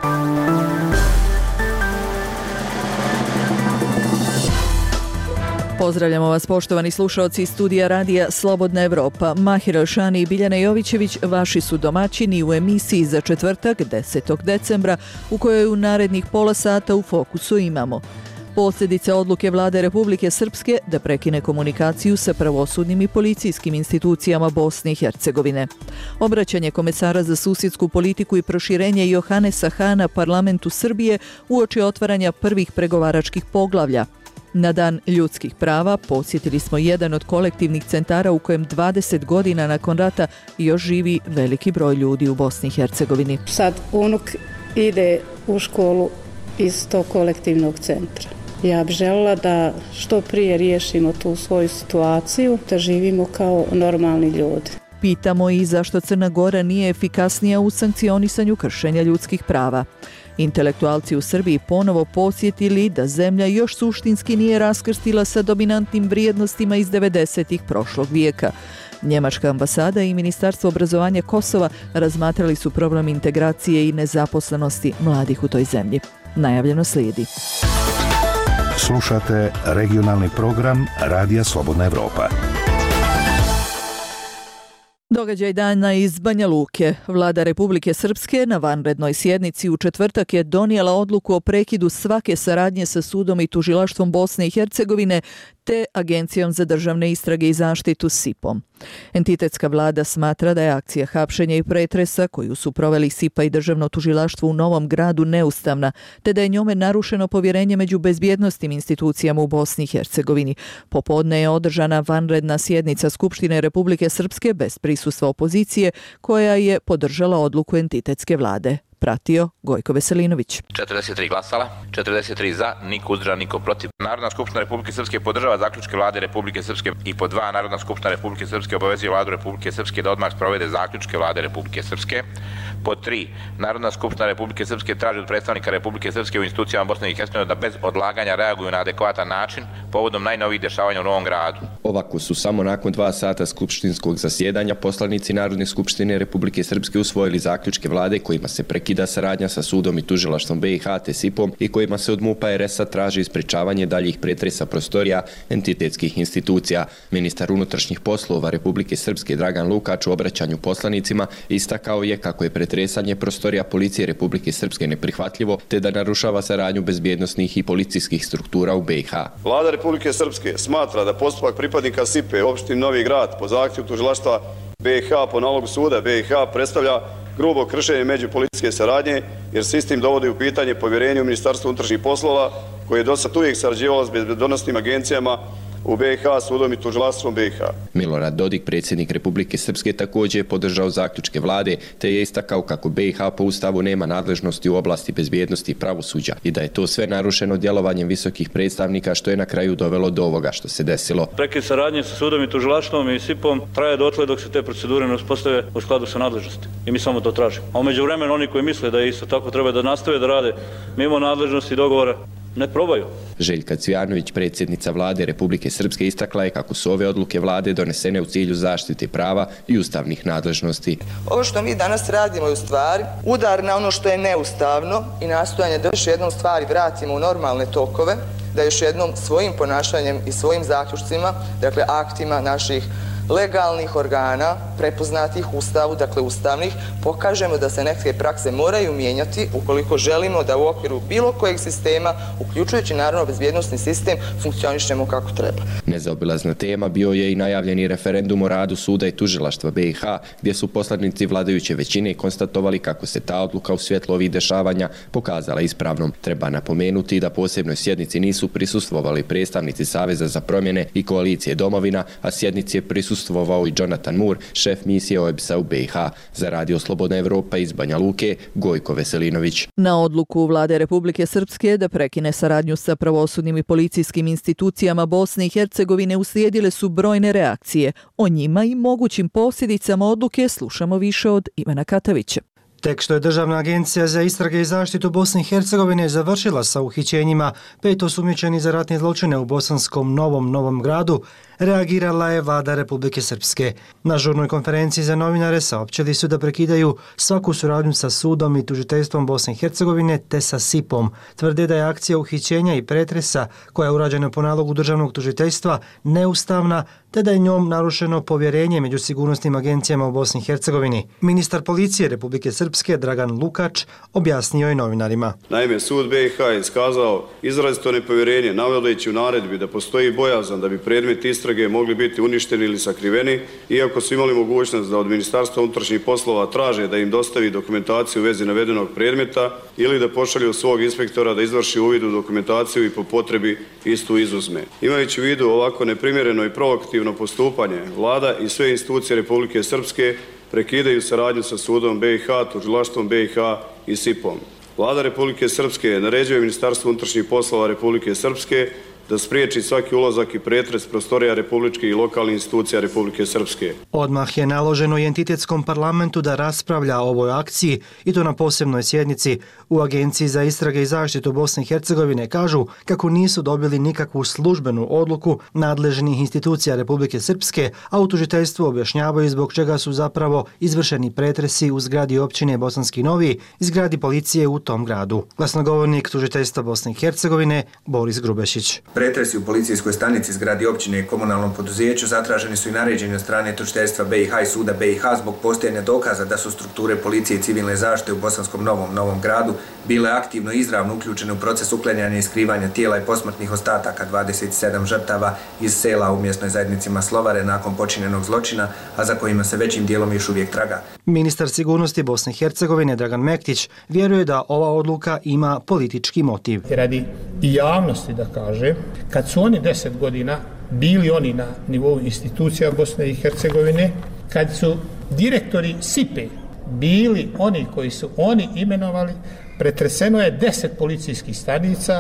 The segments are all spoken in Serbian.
Pozdravljamo vas poštovani slušaoci iz studija radija Slobodna Evropa. Mahir Elšani i Biljana Jovićević vaši su domaćini u emisiji za četvrtak 10. decembra u kojoj u narednih pola sata u fokusu imamo posljedice odluke Vlade Republike Srpske da prekine komunikaciju sa pravosudnim i policijskim institucijama Bosne i Hercegovine. Obraćanje komesara za susjedsku politiku i proširenje Johanesa Hana parlamentu Srbije uoči otvaranja prvih pregovaračkih poglavlja. Na Dan ljudskih prava posjetili smo jedan od kolektivnih centara u kojem 20 godina nakon rata još živi veliki broj ljudi u Bosni i Hercegovini. Sad unuk ide u školu iz tog kolektivnog centra. Ja bih željela da što prije riješimo tu svoju situaciju, da živimo kao normalni ljudi. Pitamo i zašto Crna Gora nije efikasnija u sankcionisanju kršenja ljudskih prava. Intelektualci u Srbiji ponovo podsjetili da zemlja još suštinski nije raskrstila sa dominantnim vrijednostima iz 90-ih prošlog vijeka. Njemačka ambasada i Ministarstvo obrazovanja Kosova razmatrali su problem integracije i nezaposlenosti mladih u toj zemlji. Najavljeno slijedi. Slušate regionalni program Radija Slobodna Evropa. Događaj dana iz Banja Luke. Vlada Republike Srpske na vanrednoj sjednici u četvrtak je donijela odluku o prekidu svake saradnje sa sudom i tužilaštvom Bosne i Hercegovine te Agencijom za državne istrage i zaštitu SIP-om. Entitetska vlada smatra da je akcija hapšenja i pretresa koju su proveli SIP-a i državno tužilaštvo u Novom Gradu neustavna, te da je njome narušeno povjerenje među bezbjednosnim institucijama u Bosni i Hercegovini. Popodne je održana vanredna sjednica Skupštine Republike Srpske bez prisustva opozicije koja je podržala odluku entitetske vlade. Pratio Gojko Veselinović. 43 glasala, 43 za, niko uzdržan, niko protiv. Narodna skupština Republike Srpske podržava zaključke vlade Republike Srpske i pod 2. Narodna skupština Republike Srpske obavezuje vladu Republike Srpske da odmah sprovede zaključke vlade Republike Srpske. Pod 3. Narodna skupština Republike Srpske traži od predstavnika Republike Srpske u institucijama Bosne i Hercegovine da bez odlaganja reaguju na adekvatan način povodom najnovijih dešavanja u Novom Gradu. Ovako su samo nakon 2 sata skupštinskog zasjedanja poslanici Narodne skupštine Republike Srpske usvojili zaključke vlade kojima se prekida saradnja sa sudom i tužilaštvom BiH te SIP-om i kojima se od MUP-a RS-a traži isprečavanje daljih pretresa prostorija entitetskih institucija. Ministar unutrašnjih poslova Republike Srpske Dragan Lukač u obraćanju poslanicima istakao je kako je pretresanje prostorija policije Republike Srpske neprihvatljivo te da narušava saradnju bezbjednosnih i policijskih struktura u BiH. Vlada Republike Srpske smatra da postupak pripadnika SIP-e u opštini Novi Grad po zahtjevu tužilaštva BiH po nalogu suda BiH predstavlja grubo kršenje međupolicijske saradnje jer se istim dovodi u pitanje povjerenje u Ministarstvo unutrašnjih poslova koje je do sad uvijek sarađivalo s bezbjednosnim agencijama u BiH, sudom i tužilaštvom BiH. Milorad Dodik, predsjednik Republike Srpske, također je podržao zaključke vlade te je istakao kako BiH po ustavu nema nadležnosti u oblasti bezbjednosti i pravosuđa i da je to sve narušeno djelovanjem visokih predstavnika što je na kraju dovelo do ovoga što se desilo. Prekid saradnje sa sudom i tužilaštvom i SIP-om traje dotle dok se te procedure ne uspostave u skladu sa nadležnosti. I mi samo to tražimo. A u međuvremenu oni koji misle da isto tako treba da nastave da rade mimo nadležnosti i dogovora, ne probaju. Željka Cvijanović, predsjednica vlade Republike Srpske, istakla je kako su ove odluke vlade donesene u cilju zaštite prava i ustavnih nadležnosti. Ovo što mi danas radimo je u stvari udar na ono što je neustavno i nastojanje da još jednom stvari vratimo u normalne tokove, da još jednom svojim ponašanjem i svojim zaključcima, dakle aktima naših legalnih organa, prepoznatih u Ustavu, dakle ustavnih, pokažemo da se neke prakse moraju mijenjati ukoliko želimo da u okviru bilo kojeg sistema, uključujući naravno bezbjednosni sistem, funkcionišemo kako treba. Nezaobilazna tema bio je i najavljeni referendum o radu suda i tužilaštva BiH, gdje su poslanici vladajuće većine konstatovali kako se ta odluka u svjetlu ovih dešavanja pokazala ispravnom. Treba napomenuti da posebnoj sjednici nisu prisustvovali predstavnici Saveza za promjene i koalicije Domovina, a sjednici je prisustvovao i Jonathan Moore, šef misije OEBS-a u BiH. Za Radio Slobodna Evropa iz Banja Luke, Gojko Veselinović. Na odluku vlade Republike Srpske da prekine saradnju sa pravosudnim i policijskim institucijama Bosne i Hercegovine uslijedile su brojne reakcije. O njima i mogućim posljedicama odluke slušamo više od Ivana Katavića. Tek što je Državna agencija za istrage i zaštitu Bosne i Hercegovine završila sa uhićenjima 5 osumnjičenih za ratne zločine u bosanskom Novom Gradu, reagirala je vlada Republike Srpske. Na žurnoj konferenciji za novinare saopćili su da prekidaju svaku suradnju sa sudom i tužiteljstvom Bosne i Hercegovine te sa SIP-om. Tvrde da je akcija uhićenja i pretresa koja je urađena po nalogu državnog tužiteljstva neustavna te da je njom narušeno povjerenje među sigurnosnim agencijama u Bosni i Hercegovini. Ministar policije Republike Srpske Dragan Lukač objasnio je novinarima. Naime, sud BiH je iskazao izrazito nepovjerenje navodeći u naredbi da postoji bojazan da bi predmet istrage mogli biti uništeni ili sakriveni, iako su imali mogućnost da od Ministarstva unutrašnjih poslova traže da im dostavi dokumentaciju u vezi navedenog predmeta ili da pošalju svog inspektora da izvrši uvid u dokumentaciju i po potrebi istu izuzme. Imajući u vidu ovako neprimjereno i provokativno postupanje, vlada i sve institucije Republike Srpske prekidaju saradnju sa sudom BiH, tužilaštvom BiH i SIP-om. Vlada Republike Srpske naređuje Ministarstvu unutrašnjih poslova Republike Srpske da spriječi svaki ulazak i pretres prostorija republičkih i lokalnih institucija Republike Srpske. Odmah je naloženo i entitetskom parlamentu da raspravlja o ovoj akciji i to na posebnoj sjednici. U Agenciji za istrage i zaštitu Bosne i Hercegovine kažu kako nisu dobili nikakvu službenu odluku nadležnih institucija Republike Srpske, a u tužiteljstvu objašnjavaju zbog čega su zapravo izvršeni pretresi u zgradi općine Bosanski Novi i zgradi policije u tom gradu. Glasnogovornik tužiteljstva Bosne i Hercegovine Boris Grubešić. Pretresi u policijskoj stanici, zgradi općine i komunalnom poduzeću zatraženi su i naređeni od strane tužiteljstva BiH i suda BiH zbog postojanja dokaza da su strukture policije i civilne zaštite u bosanskom Novom Gradu bile aktivno i izravno uključene u proces uklanjanja i skrivanja tijela i posmrtnih ostataka 27 žrtava iz sela u mjesnoj zajednici Maslovare nakon počinjenog zločina, a za kojima se većim dijelom još uvijek traga. Ministar sigurnosti Bosne i Hercegovine Dragan Mektić vjeruje da ova odluka ima politički motiv. Radi i javnosti da kaže, kad su oni 10 godina bili oni na nivou institucija Bosne i Hercegovine, kad su direktori SIP-e bili oni koji su oni imenovali, pretreseno je 10 policijskih stanica,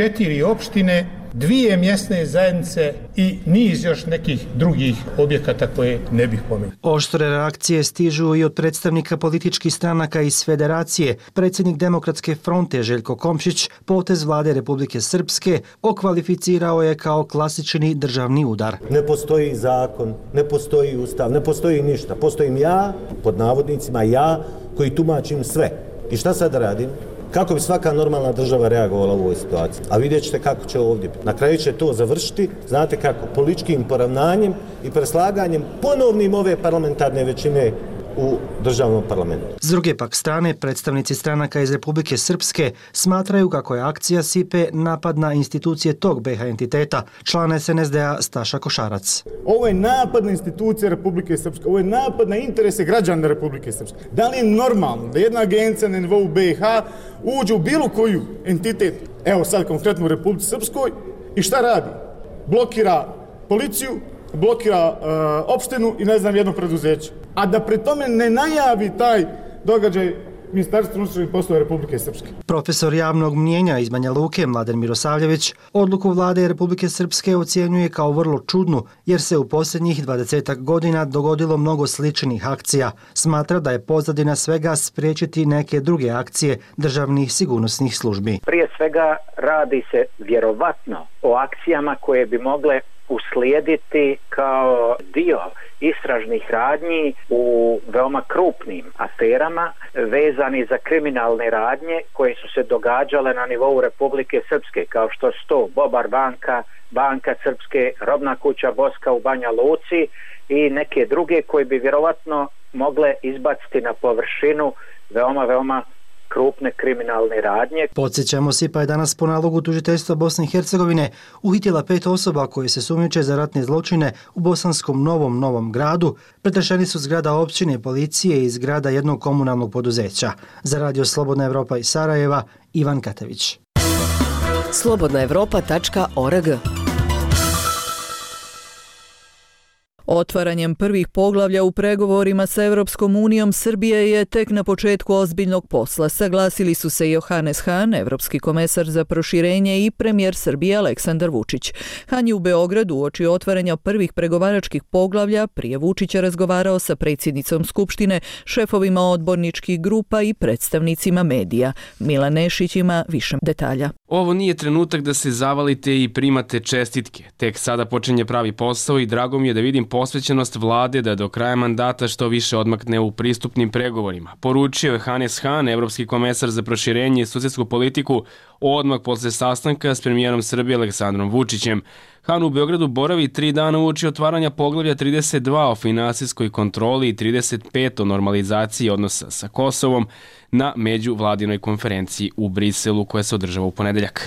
4 opštine, 2 mjesne zajednice i niz još nekih drugih objekata koje ne bih pomenuo. Oštre reakcije stižu i od predstavnika političkih stranaka iz Federacije. Predsjednik Demokratske fronte Željko Komšić potez vlade Republike Srpske okvalificirao je kao klasični državni udar. Ne postoji zakon, ne postoji ustav, ne postoji ništa. Postojim ja, pod navodnicima ja, koji tumačim sve. I šta sad radim? Kako bi svaka normalna država reagovala u ovoj situaciji? A vidjet ćete kako će ovdje biti. Na kraju će to završiti, znate kako, političkim poravnanjem i preslaganjem ponovnim ove parlamentarne većine u državnom parlamentu. S druge pak strane, predstavnici stranaka iz Republike Srpske smatraju kako je akcija SIP-e napad na institucije tog BiH entiteta, član SNSD-a Staša Košarac. Ovo je napad na institucije Republike Srpske, ovo je napad na interese građana Republike Srpske. Da li je normalno da jedna agencija na nivou BiH uđe u bilo koju entitet, evo sad konkretno u Republici Srpskoj, i šta radi? Blokira policiju, blokira opštinu i ne znam jedno preduzeće. A da pri tome ne najavi taj događaj Ministarstvo unutrašnjih poslova Republike Srpske. Profesor javnog mnijenja iz Banja Luke Mladen Mirosavljević odluku vlade Republike Srpske ocjenjuje kao vrlo čudnu jer se u posljednjih 20 godina dogodilo mnogo sličnih akcija. Smatra da je pozadina svega spriječiti neke druge akcije državnih sigurnosnih službi. Prije svega radi se vjerovatno o akcijama koje bi mogle uslijediti kao dio istražnih radnji u veoma krupnim aferama vezani za kriminalne radnje koje su se događale na nivou Republike Srpske, kao što su to Bobar banka, Banka Srpske, Robna kuća Boska u Banja Luci i neke druge koje bi vjerovatno mogle izbaciti na površinu veoma krupne kriminalne radnje. Podsjećamo, SIP-a je danas po nalogu tužiteljstva Bosne i Hercegovine uhitila 5 osoba koje se sumnjiče za ratne zločine u bosanskom Novom Gradu. Pretrešeni su zgrada općine, policije i zgrada jednog komunalnog poduzeća. Za Radio Slobodna Evropa iz Sarajeva, Ivan Katević. slobodnaevropa.org Otvaranjem prvih poglavlja u pregovorima sa Evropskom unijom Srbija je tek na početku ozbiljnog posla. Saglasili su se Johannes Hahn, evropski komesar za proširenje, i premijer Srbije Aleksandar Vučić. Hahn je u Beogradu uoči otvaranja prvih pregovaračkih poglavlja prije Vučića razgovarao sa predsjednicom Skupštine, šefovima odborničkih grupa i predstavnicima medija. Milan Nešić ima više detalja. Ovo nije trenutak da se zavalite i primate čestitke. Tek sada počinje pravi posao i drago mi je da vidim posvećenost vlade da do kraja mandata što više odmakne u pristupnim pregovorima. Poručio je Johannes Hahn, evropski komesar za proširenje i susedsku politiku, odmah posle sastanka s premijerom Srbije Aleksandrom Vučićem. Hahn u Beogradu boravi 3 dana uoči otvaranja poglavlja 32 o finansijskoj kontroli i 35 o normalizaciji odnosa sa Kosovom na međuvladinoj konferenciji u Briselu koja se održava u ponedeljak.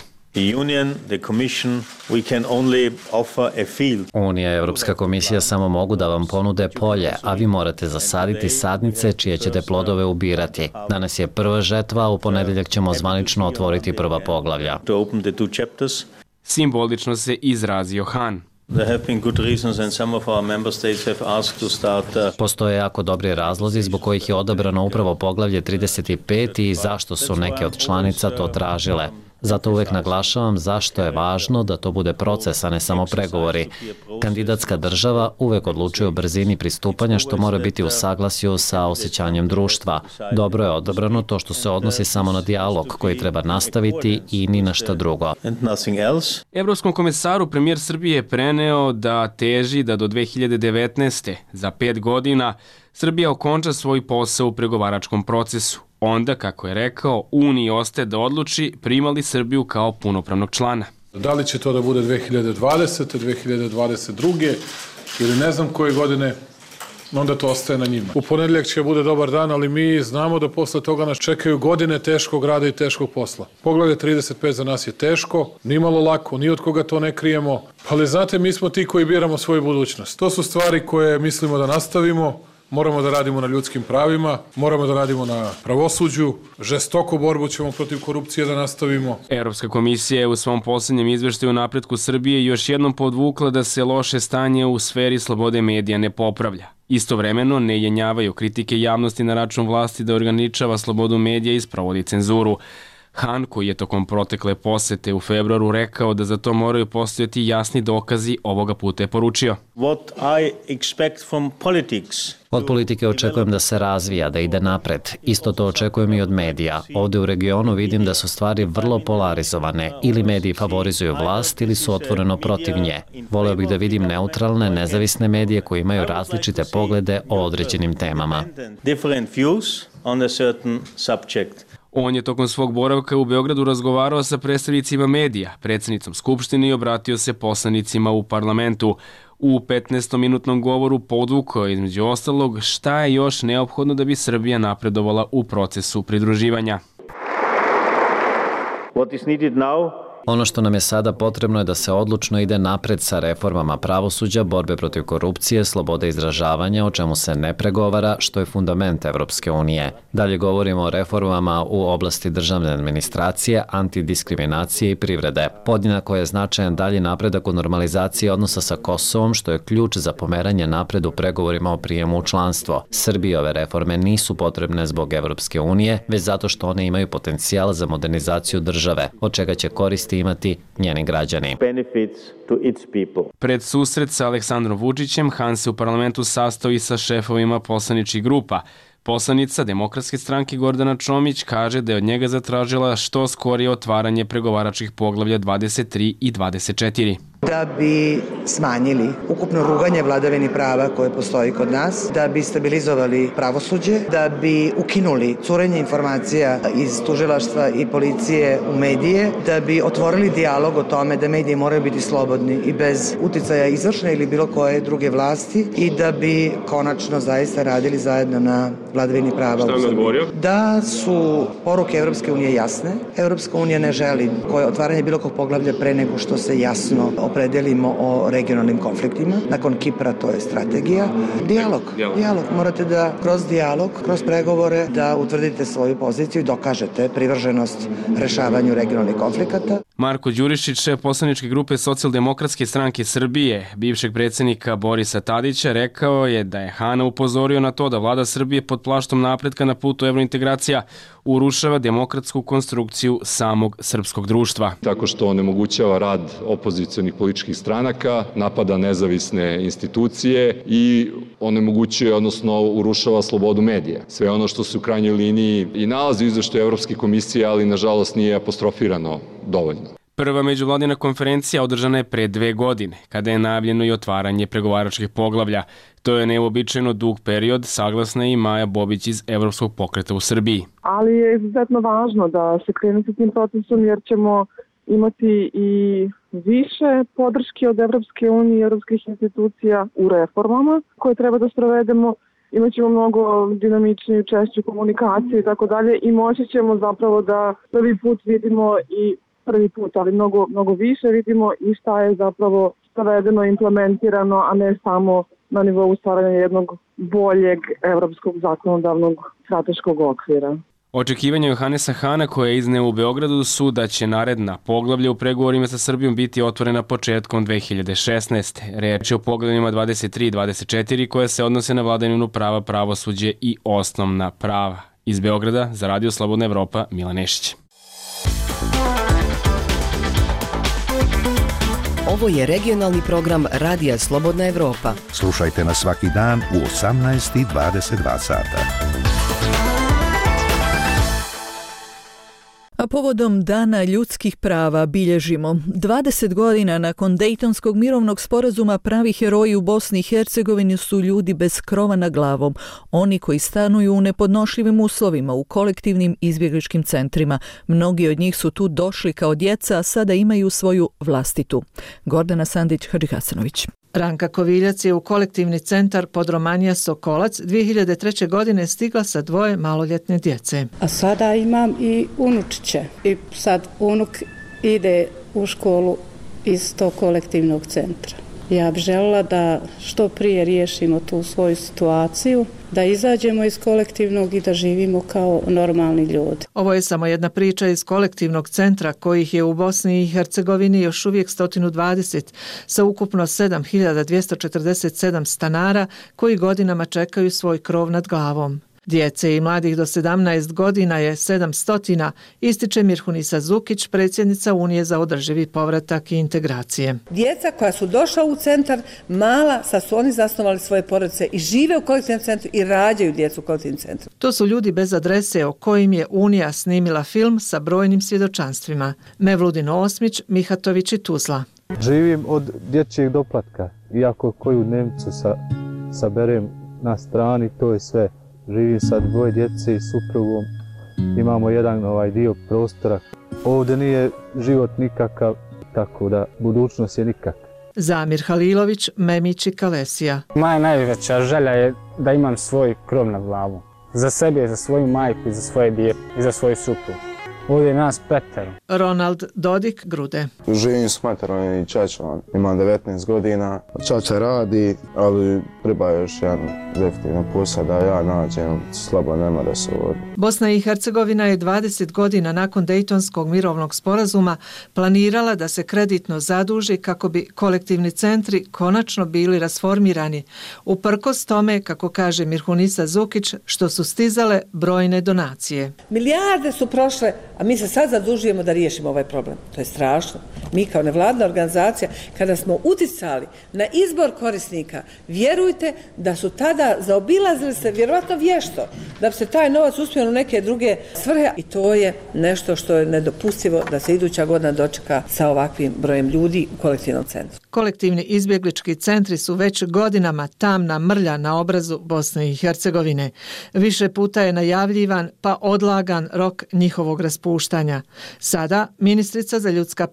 Unija i Evropska komisija samo mogu da vam ponude polje, a vi morate zasaditi sadnice čije ćete plodove ubirati. Danas je prva žetva, a u ponedeljak ćemo zvanično otvoriti prva poglavlja. Simbolično se izrazio Hahn. Postoje jako dobri razlozi zbog kojih je odabrano upravo poglavlje 35 i zašto su neke od članica to tražile. Zato uvek naglašavam zašto je važno da to bude proces, a ne samo pregovori. Kandidatska država uvek odlučuje o brzini pristupanja, što mora biti u saglasju sa osjećanjem društva. Dobro je odabrano to što se odnosi samo na dijalog koji treba nastaviti i ni na šta drugo. Evropskom komesaru premijer Srbije je preneo da teži da do 2019. za 5 godina Srbija okonča svoj posao u pregovaračkom procesu. Onda, kako je rekao, Uniji ostaje da odluči prima li Srbiju kao punopravnog člana. Da li će to da bude 2020. 2022. ili ne znam koje godine, onda to ostaje na njima. U ponedeljak će bude dobar dan, ali mi znamo da posle toga nas čekaju godine teškog rada i teškog posla. Poglavlje 35 za nas je teško, nimalo lako, ni od koga to ne krijemo, ali znate, mi smo ti koji biramo svoju budućnost. To su stvari koje mislimo da nastavimo. Moramo da radimo na ljudskim pravima, moramo da radimo na pravosuđu, žestoku borbu ćemo protiv korupcije da nastavimo. Evropska komisija je u svom posljednjem izveštaju o napretku Srbije još jednom podvukla da se loše stanje u sferi slobode medija ne popravlja. Istovremeno ne jenjavaju kritike javnosti na račun vlasti da ograničava slobodu medija i sprovodi cenzuru. Hahn, koji je tokom protekle posete u februaru rekao da za to moraju postojati jasni dokazi, ovoga puta je poručio. Od politike očekujem da se razvija, da ide napred. Isto to očekujem i od medija. Ovde u regionu vidim da su stvari vrlo polarizovane. Ili mediji favorizuju vlast ili su otvoreno protiv nje. Voleo bih da vidim neutralne, nezavisne medije koji imaju različite poglede o određenim temama. On je tokom svog boravka u Beogradu razgovarao sa predstavnicima medija, predsjednicom Skupštine i obratio se poslanicima u parlamentu. U 15-minutnom govoru podvukao između ostalog šta je još neophodno da bi Srbija napredovala u procesu pridruživanja. Ono što nam je sada potrebno je da se odlučno ide napred sa reformama pravosuđa, borbe protiv korupcije, slobode izražavanja, o čemu se ne pregovara, što je fundament Evropske unije. Dalje govorimo o reformama u oblasti državne administracije, antidiskriminacije i privrede. Podjednako je značajan dalji napredak u normalizaciji odnosa sa Kosovom, što je ključ za pomeranje napred u pregovorima o prijemu u članstvo. Srbiji ove reforme nisu potrebne zbog Evropske unije, već zato što one imaju potencijal za modernizaciju države, od čega će koristi imati njeni građani. Pred susret sa Aleksandrom Vučićem, Hahn se u parlamentu sastao i sa šefovima poslaničkih grupa. Poslanica Demokratske stranke Gordana Čomić kaže da je od njega zatražila što skorije otvaranje pregovaračkih poglavlja 23 i 24. Da bi smanjili ukupno ruganje vladavini prava koje postoji kod nas, da bi stabilizovali pravosuđe, da bi ukinuli curenje informacija iz tužilaštva i policije u medije, da bi otvorili dijalog o tome da mediji moraju biti slobodni i bez uticaja izvršne ili bilo koje druge vlasti i da bi konačno zaista radili zajedno na vladavini prava. Šta vam odgovorio? Da su poruke Evropske unije jasne. Evropska unija ne želi otvaranje bilo kog poglavlja pre nego što se jasno opredelimo o regionalnim konfliktima. Nakon Kipra to je strategija. Dijalog. Morate da kroz dijalog, kroz pregovore da utvrdite svoju poziciju i dokažete privrženost rešavanju regionalnih konflikata. Marko Đurišić, šef poslaničke grupe Socijaldemokratske stranke Srbije, bivšeg predsjednika Borisa Tadića, rekao je da je Hana upozorio na to da vlada Srbije pod plaštom napretka na putu evrointegracija urušava demokratsku konstrukciju samog srpskog društva. Tako što onemogućava rad opozicionih političkih stranaka, napada nezavisne institucije i onemogućuje, odnosno urušava slobodu medija. Sve ono što se u krajnjoj liniji i nalazi u izveštaju Evropske komisije, ali nažalost nije apostrofirano dovoljno. Prva međuvladina konferencija održana je pre 2 godine, kada je najavljeno i otvaranje pregovaračkih poglavlja. To je neuobičajeno dug period, saglasna je i Maja Bobić iz Evropskog pokreta u Srbiji. Ali je izuzetno važno da se krene sa tim procesom jer ćemo imati i više podrške od Evropske unije i evropskih institucija u reformama koje treba da sprovedemo. Imaćemo mnogo dinamičniju češću komunikaciju i tako dalje i moći ćemo zapravo da prvi put vidimo i ali mnogo više vidimo i šta je zapravo sprovedeno, implementirano, a ne samo na nivou stvaranja jednog boljeg evropskog zakonodavnog strateškog okvira. Očekivanja Johanesa Hana koje je izneo u Beogradu su da će naredna poglavlja u pregovorima sa Srbijom biti otvorena početkom 2016. Reč je o poglavljima 23 i 24 koje se odnose na vladavinu prava, pravosuđe i osnovna prava. Iz Beograda za Radio Slobodna Evropa, Milan Nešić. Ovo je regionalni program Radija Slobodna Evropa. Slušajte nas svaki dan u 18:22 sata. A povodom Dana ljudskih prava bilježimo 20 godina nakon Dejtonskog mirovnog sporazuma pravi heroji u Bosni i Hercegovini su ljudi bez krova nad glavom, oni koji stanuju u nepodnošljivim uslovima u kolektivnim izbjegličkim centrima. Mnogi od njih su tu došli kao djeca, a sada imaju svoju vlastitu. Gordana Sandić-Hadžihasanović. Ranka Koviljac je u kolektivni centar Podromanija Sokolac 2003. godine stigla sa 2 maloljetne djece. A sada imam i unučiće i sad unuk ide u školu iz tog kolektivnog centra. Ja bih željela da što prije riješimo tu svoju situaciju, da izađemo iz kolektivnog i da živimo kao normalni ljudi. Ovo je samo jedna priča iz kolektivnog centra kojih je u Bosni i Hercegovini još uvijek 120 sa ukupno 7247 stanara koji godinama čekaju svoj krov nad glavom. Djece i mladih do 17 godina je 700, ističe Mirhunisa Zukić, predsjednica Unije za održivi povratak i integracije. Djeca koja su došla u centar, mala, sad su oni zasnovali svoje porodice i žive u kolektivnom centru i rađaju djecu u kolektivnom centru. To su ljudi bez adrese o kojim je Unija snimila film sa brojnim svjedočanstvima. Mevludin Osmić, Mihatović i Tuzla. Živim od dječjeg doplatka, iako koju dnevnicu saberem na strani, to je sve. Živim sa 2 djece i suprugom, imamo jedan dio prostora. Ovdje nije život nikakav, tako da budućnost je nikak. Zamir Halilović, Memić i Kalesija. Moja najveća želja je da imam svoj krov nad glavom. Za sebe, za svoju majku, za svoje dijete i za svoju suprugu. Ovdje je nas 5. Ronald Dodik, Grude. Živim s materom i čačom, imam 19 godina. Čača radi, ali treba još jedan definitivno posao da ja nađem, slabo nema da se vodi. Bosna i Hercegovina je 20 godina nakon Dejtonskog mirovnog sporazuma planirala da se kreditno zaduži kako bi kolektivni centri konačno bili rasformirani. Uprkos tome, kako kaže Mirhunisa Zukić, što su stizale brojne donacije. Milijarde su prošle, a mi se sad zadužujemo da riješimo ovaj problem. To je strašno. Mi kao nevladna organizacija, kada smo uticali na izbor korisnika, vjerujte da su tada zaobilazili se vjerovatno vješto, da bi se taj novac uspio u neke druge svrhe i to je nešto što je nedopustivo da se iduća godina dočeka sa ovakvim brojem ljudi u kolektivnom centru. Kolektivni izbjeglički centri su već godinama tamna mrlja na obrazu Bosne i Hercegovine. Više puta je najavljivan pa odlagan rok njihovog raspuštanja. Sada ministrica za ljudska prava i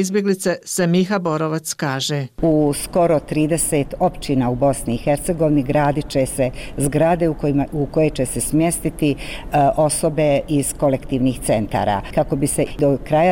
izbjeglice Semiha Borovac kaže. U skoro 30 općina u Bosni i Hercegovini gradit će se zgrade u koje će se smjestiti osobe iz kolektivnih centara kako bi se do kraja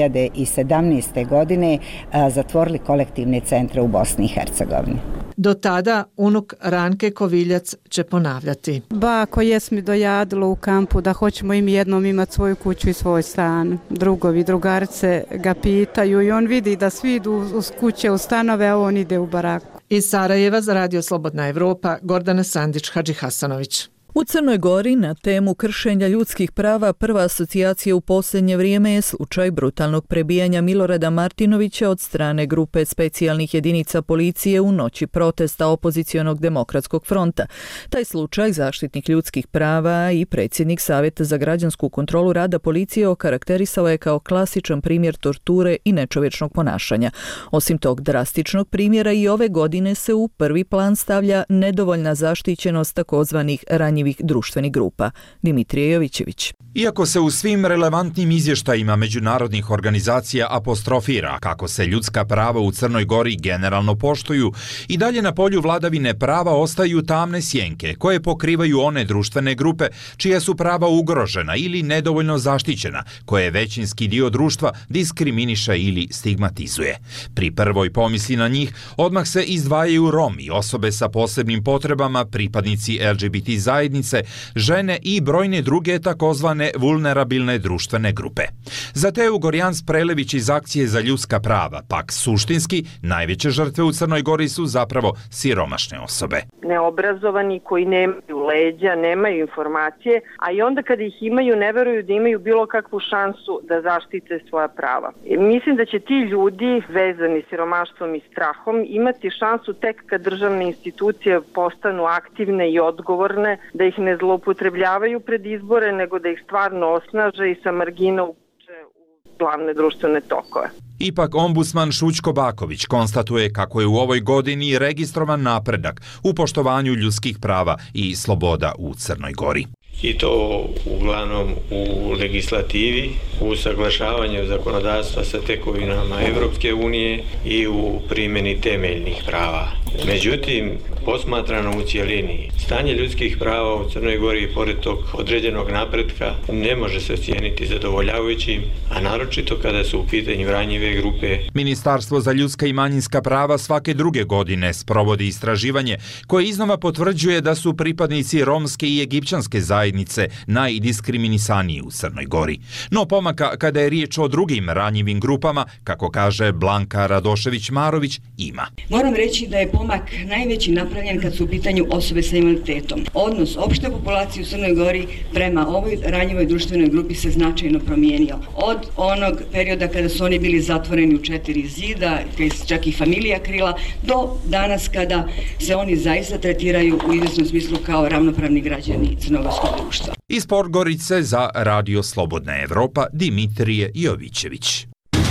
2017. godine zatvorili kolektivne centre u Bosni i Hercegovini. Do tada unuk Ranke Koviljac će ponavljati. Bako, jes mi dojadilo u kampu da hoćemo im jednom imati svoju kuću i svoj stan. Drugovi, drugarice ga pitaju i on vidi da svi idu uz kuće, u stanove, a on ide u baraku. Iz Sarajeva za Radio Slobodna Evropa, Gordana Sandić-Hadžihasanović. U Crnoj Gori na temu kršenja ljudskih prava prva asocijacija u posljednje vrijeme je slučaj brutalnog prebijanja Milorada Martinovića od strane grupe specijalnih jedinica policije u noći protesta opozicionog demokratskog fronta. Taj slučaj zaštitnik ljudskih prava i predsjednik Savjeta za građansku kontrolu rada policije okarakterisao je kao klasičan primjer torture i nečovječnog ponašanja. Osim tog drastičnog primjera i ove godine se u prvi plan stavlja nedovoljna zaštićenost takozvanih ranjivih društvenih grupa. Dimitrije Jovićević. Iako se u svim relevantnim izvještajima međunarodnih organizacija apostrofira kako se ljudska prava u Crnoj Gori generalno poštuju, i dalje na polju vladavine prava ostaju tamne sjenke koje pokrivaju one društvene grupe čija su prava ugrožena ili nedovoljno zaštićena, koje većinski dio društva diskriminiše ili stigmatizuje. Pri prvoj pomisli na njih odmah se izdvajaju Romi, osobe sa posebnim potrebama, pripadnici LGBT zajednice, žene i brojne druge takozvane vulnerabilne društvene grupe. Za Teju Gorjans Prelević iz Akcije za ljudska prava, pak suštinski, najveće žrtve u Crnoj Gori su zapravo siromašne osobe. Neobrazovani koji nemaju leđa, nemaju informacije, a i onda kada ih imaju ne veruju da imaju bilo kakvu šansu da zaštite svoja prava. Mislim da će ti ljudi vezani siromaštvom i strahom imati šansu tek kad državne institucije postanu aktivne i odgovorne, da ih ne zloupotrebljavaju pred izbore, nego da ih stvarno osnaže i sa margina uče u glavne društvene tokove. Ipak ombudsman Šućko Baković konstatuje kako je u ovoj godini registrovan napredak u poštovanju ljudskih prava i sloboda u Crnoj Gori. I to uglavnom u legislativi, u usaglašavanju zakonodavstva sa tekovinama Evropske unije i u primjeni temeljnih prava. Međutim, posmatrano u cjelini, stanje ljudskih prava u Crnoj Gori pored tog određenog napretka ne može se ocijeniti zadovoljavajućim, a naročito kada su u pitanju ranjive grupe. Ministarstvo za ljudska i manjinska prava svake druge godine sprovodi istraživanje koje iznova potvrđuje da su pripadnici romske i egipćanske zajednice najdiskriminisaniji u Crnoj Gori. No pomaka kada je riječ o drugim ranjivim grupama, kako kaže Blanka Radošević-Marović, ima. Moram reći da je pomak najveći napravljen kad su u pitanju osobe sa invaliditetom. Odnos opšte populacije u Crnoj Gori prema ovoj ranjivoj društvenoj grupi se značajno promijenio. Od onog perioda kada su oni bili zatvoreni u 4 zida, čak i familija krila, do danas kada se oni zaista tretiraju u izvjesnom smislu kao ravnopravni građani crnogorskog društva. Iz Podgorice za Radio Slobodna Evropa, Dimitrije Jovićević.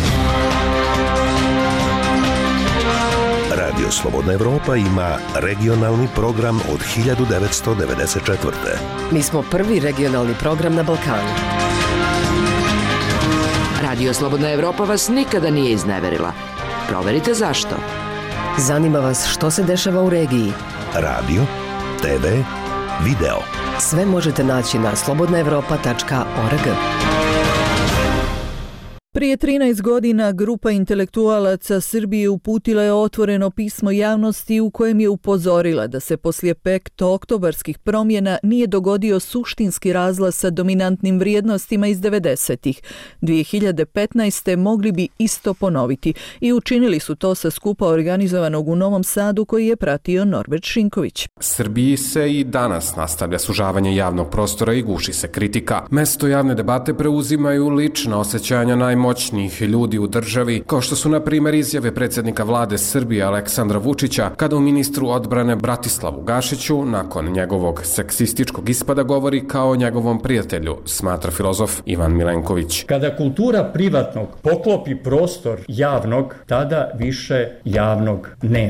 Radio Slobodna Evropa ima regionalni program od 1994. Mi smo prvi regionalni program na Balkanu. Radio Slobodna Evropa vas nikada nije izneverila. Proverite zašto. Zanima vas što se dešava u regiji. Radio, TV, video. Sve možete naći na slobodnaevropa.org. Prije 13 godina grupa intelektualaca Srbije uputila je otvoreno pismo javnosti u kojem je upozorila da se poslije petooktobarskih promjena nije dogodio suštinski razlaz sa dominantnim vrijednostima iz 90-ih. 2015. mogli bi isto ponoviti i učinili su to sa skupa organizovanog u Novom Sadu koji je pratio Norbert Šinković. Srbiji se i danas nastavlja sužavanje javnog prostora i guši se kritika. Mesto javne debate preuzimaju lična osjećanja najmoćnijih ljudi u državi, kao što su na primjer izjave predsjednika vlade Srbije Aleksandra Vučića kada u ministru odbrane Bratislavu Gašiću nakon njegovog seksističkog ispada govori kao o njegovom prijatelju, smatra filozof Ivan Milenković. Kada kultura privatnog poklopi prostor javnog, tada više javnog nema.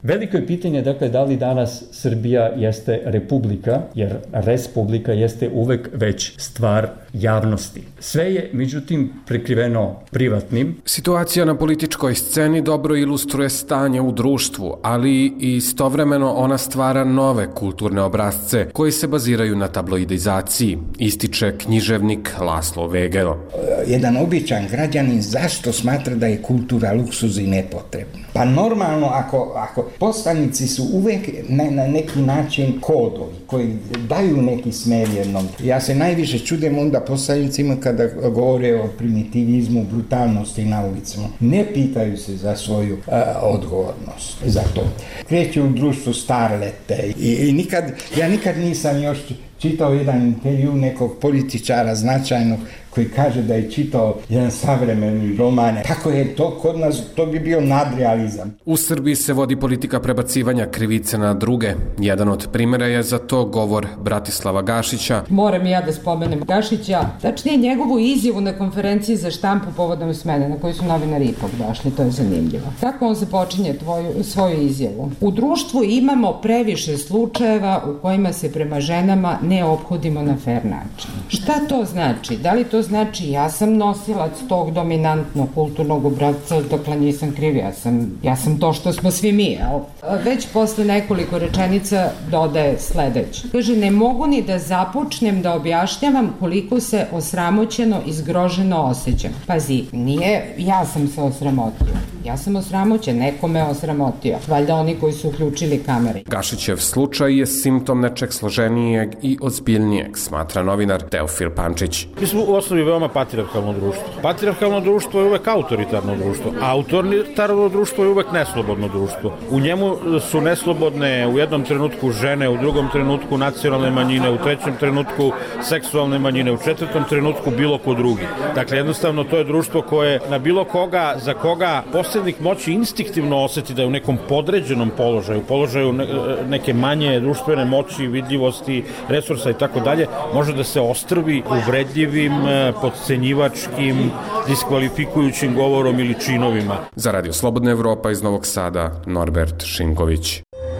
Veliko je pitanje, dakle, da li danas Srbija jeste republika, jer respublika jeste uvek već stvar javnosti. Sve je, međutim, prekriveno privatnim. Situacija na političkoj sceni dobro ilustruje stanje u društvu, ali i istovremeno ona stvara nove kulturne obrazce koji se baziraju na tabloidizaciji, ističe književnik Laslo Vegel. Jedan običan građanin zašto smatra da je kultura luksuz i nepotrebna? Pa normalno, ako poslanici su uvek na neki način kodovi koji daju neki smer jednom. Ja se najviše čudim onda poslanicima kada govore o primitivizmu, brutalnosti na ulicama. Ne pitaju se za svoju odgovornost za to. Kreću u društvu starlete i ja nikad nisam još čitao jedan intervju nekog političara značajnog koji kaže da je čitao jedan savremeni roman. Tako je to kod nas, to bi bio nadrealizam. U Srbiji se vodi politika prebacivanja krivice na druge. Jedan od primjera je za to govor Bratislava Gašića. Moram i ja da spomenem Gašića, tačnije njegovu izjavu na konferenciji za štampu povodom smene, na kojoj su novinari ipak došli, to je zanimljivo. Kako on započinje svoju izjavu? U društvu imamo previše slučajeva u kojima se prema ženama ne ophodimo na fair način. Šta to znači? Da li to znači ja sam nosilac tog dominantnog kulturnog obrazca, dakle nisam kriv, ja sam to što smo svi mi, jel? Već posle nekoliko rečenica dodaje sledeće. Kaže, ne mogu ni da započnem da objašnjavam koliko se osramoćeno i zgroženo osjećam. Pazi, nije ja sam se osramotio. Ja sam osramoćen, neko me osramotio. Valjda oni koji su uključili kamere. Gašićev slučaj je simptom nečeg složenijeg i ozbiljnijeg, smatra novinar Teofil Pančić. Mi smo u osnovi veoma patrijarhalno društvo. Patrijarhalno društvo je uvek autoritarno društvo, a autoritarno društvo je uvek neslobodno društvo. U njemu su neslobodne u jednom trenutku žene, u drugom trenutku nacionalne manjine, u trećem trenutku seksualne manjine, u četvrtom trenutku bilo ko drugi. Dakle, jednostavno to je društvo koje na bilo koga, za koga posrednik moći instinktivno osjeti da je u nekom podređenom položaju neke manje društvene moći, vidljivosti, resursa i tako dalje, može da se ostrvi uvredljivim, podcenjivačkim, diskvalifikujućim govorom ili činovima. Za Radio Slobodna Evropa iz Novog Sada, Norbert Šinković.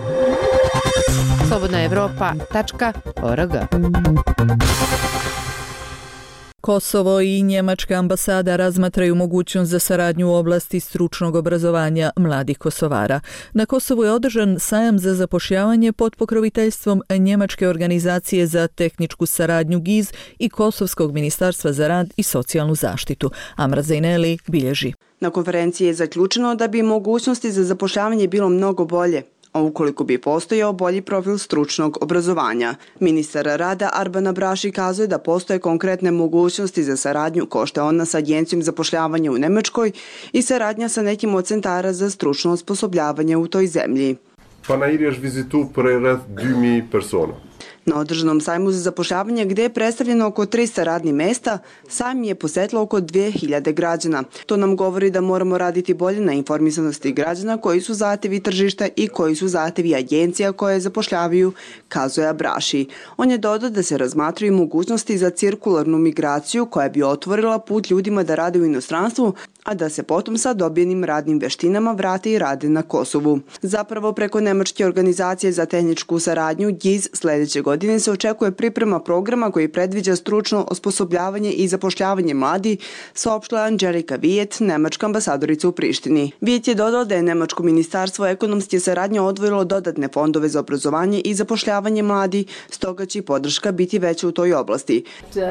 slobodnaevropa.org. Kosovo i njemačka ambasada razmatraju mogućnost za saradnju u oblasti stručnog obrazovanja mladih Kosovara. Na Kosovu je održan sajam za zapošljavanje pod pokroviteljstvom njemačke organizacije za tehničku saradnju GIZ i Kosovskog ministarstva za rad i socijalnu zaštitu. Amra Zajneli bilježi. Na konferenciji je zaključeno da bi mogućnosti za zapošljavanje bilo mnogo bolje, a ukoliko bi postojao bolji profil stručnog obrazovanja. Ministar rada Arban Abraši kazuje da postoje konkretne mogućnosti za saradnju, kao što je ona sa agencijom zapošljavanja u Nemačkoj i saradnja sa nekim od centara za stručno osposobljavanje u toj zemlji. Pa na iriš vizitu prered 2000 persona. Na održanom sajmu za zapošljavanje, gde je predstavljeno oko 300 radnih mesta, sajm je posetilo oko 2000 građana. To nam govori da moramo raditi bolje na informisanosti građana koji su zahtevi tržišta i koji su zahtevi agencija koje zapošljavaju, kazuje Abraši. On je dodao da se razmatraju mogućnosti za cirkularnu migraciju koja bi otvorila put ljudima da rade u inostranstvu, a da se potom sa dobijenim radnim veštinama vrate i rade na Kosovu. Zapravo, preko Nemačke organizacije za tehničku saradnju GIZ sledeće godine se očekuje priprema programa koji predviđa stručno osposobljavanje i zapošljavanje mladi, saopštila Anđelika Vijet, nemačka ambasadorica u Prištini. Vijet je dodala da je Nemačko ministarstvo ekonomske saradnje odvojilo dodatne fondove za obrazovanje i zapošljavanje mladi, stoga će podrška biti veća u toj oblasti.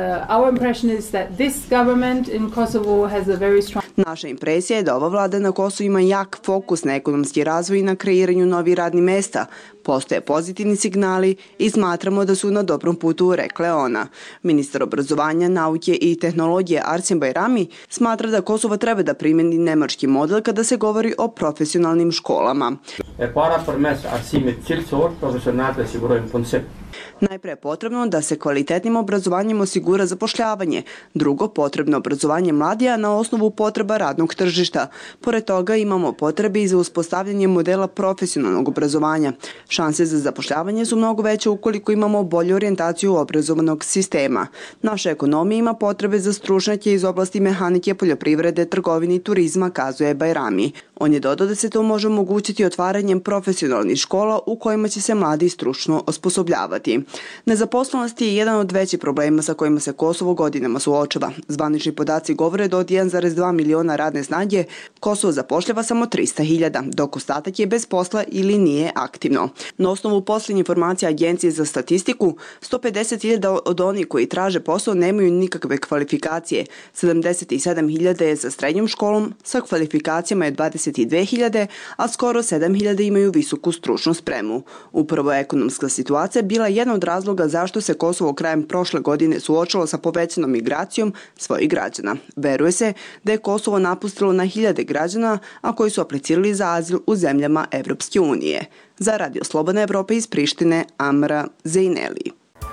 Naša impresija je da ova vlada na Kosovu ima jak fokus na ekonomski razvoj i na kreiranju novih radnih mesta. Postoje pozitivni signali i smatramo da su na dobrom putu, rekla je ona. Ministar obrazovanja, nauke i tehnologije Arsen Bajrami smatra da Kosovo treba da primjeni nemački model kada se govori o profesionalnim školama. Najpre je potrebno da se kvalitetnim obrazovanjem osigura zapošljavanje. Drugo, potrebno obrazovanje mladija na osnovu potreba radnog tržišta. Pored toga imamo potrebe i za uspostavljanje modela profesionalnog obrazovanja. Šanse za zapošljavanje su mnogo veće ukoliko imamo bolju orijentaciju obrazovanog sistema. Naša ekonomija ima potrebe za stručnjake iz oblasti mehanike, poljoprivrede, trgovine i turizma, kazuje Bajrami. On je dodao da se to može omogućiti otvaranjem profesionalnih škola u kojima će se mladi stručno osposobljavati. Nezaposlenost je jedan od većih problema sa kojima se Kosovo godinama suočava. Zvanični podaci govore da od 1,2 miliona radne snage Kosovo zapošljava samo 300.000, dok ostatak je bez posla ili nije aktivno. Na osnovu posljednje informacije Agencije za statistiku, 150.000 od onih koji traže posao nemaju nikakve kvalifikacije, 77.000 je sa srednjom školom, sa kvalifikacijama je 22.000, a skoro 7.000 imaju visoku stručnu spremu. Upravo je ekonomska situacija bila jedan od razloga zašto se Kosovo krajem prošle godine suočilo sa povećanom migracijom svojih građana. Veruje se da je Kosovo napustilo na hiljade građana, a koji su aplicirali za azil u zemljama Evropske unije. Za Radio Slobodna Evropa iz Prištine, Amra Zejneli.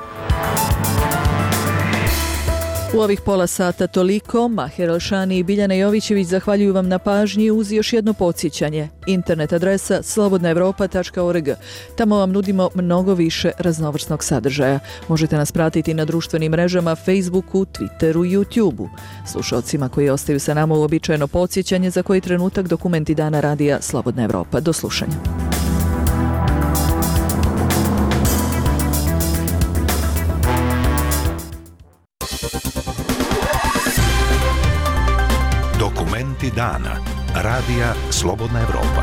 U ovih pola sata toliko. Maher Elšani i Biljana Jovićević zahvaljuju vam na pažnji uz još jedno podsjećanje. Internet adresa slobodnaevropa.org. Tamo vam nudimo mnogo više raznovrsnog sadržaja. Možete nas pratiti na društvenim mrežama Facebooku, Twitteru i YouTubeu. Slušalcima koji ostaju sa nama uobičajeno podsjećanje za koji trenutak dokumenti dana radija Slobodna Evropa. Do slušanja. Dokumenti dana. Radija Slobodna Evropa.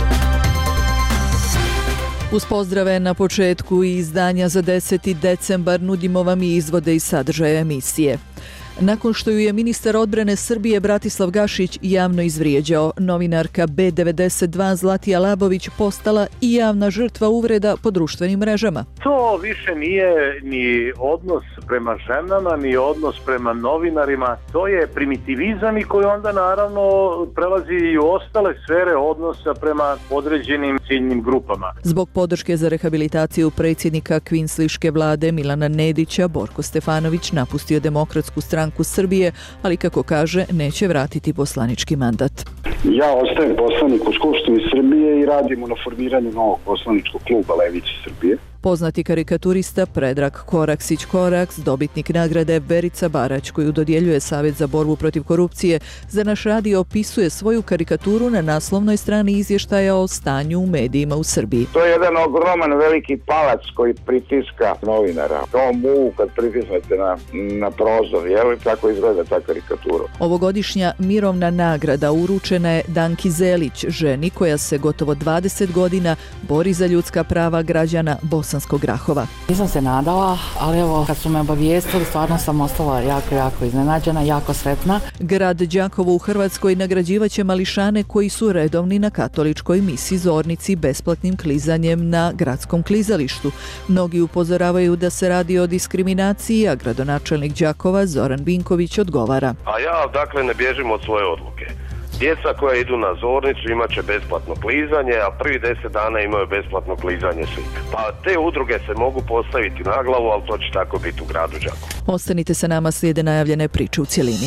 Uz pozdrave na početku izdanja za 10. decembar nudimo vam i izvode iz sadržaja emisije. Nakon što ju je ministar odbrane Srbije Bratislav Gašić javno izvrijeđao, novinarka B92 Zlatija Labović postala i javna žrtva uvreda po društvenim mrežama. To više nije ni odnos prema ženama, ni odnos prema novinarima. To je primitivizam i koji onda naravno prelazi i u ostale sfere odnosa prema određenim ciljnim grupama. Zbog podrške za rehabilitaciju predsjednika kvinsliške vlade Milana Nedića, Borko Stefanović napustio Demokratsku stranku Srbije, ali kako kaže, neće vratiti poslanički mandat. Ja ostajem poslanik u Skupštini Srbije i radim na formiranju novog poslaničkog kluba Levice Srbije. Poznati karikaturista Predrag Koraksić-Koraks, dobitnik nagrade Verica Barać, koju dodjeljuje Savjet za borbu protiv korupcije, za naš radio opisuje svoju karikaturu na naslovnoj strani izvještaja o stanju u medijima u Srbiji. To je jedan ogroman veliki palac koji pritiska novinara. To mu kad pritisnete na prozor, jel? Tako izgleda ta karikatura. Ovogodišnja mirovna nagrada uručena je Danki Zelić, ženi koja se gotovo 20 godina bori za ljudska prava građana Bosanskog Grahova. Nisam se nadala, ali evo kad su me obavijestili, stvarno sam ostala jako iznenađena, jako sretna. Grad Đakovo u Hrvatskoj nagrađivaće mališane koji su redovni na katoličkoj misi Zornici besplatnim klizanjem na gradskom klizalištu. Mnogi upozoravaju da se radi o diskriminaciji, a gradonačelnik Đakova Zoran Vinković odgovara. A ja dakle ne bježim od svoje odluke. Djeca koja idu na Zornicu imat će besplatno klizanje, a prvi 10 dana imaju besplatno klizanje svi. Pa te udruge se mogu postaviti na glavu, ali to će tako biti u gradu Đakovu. Ostanite sa nama, slijede najavljene priče u cjelini.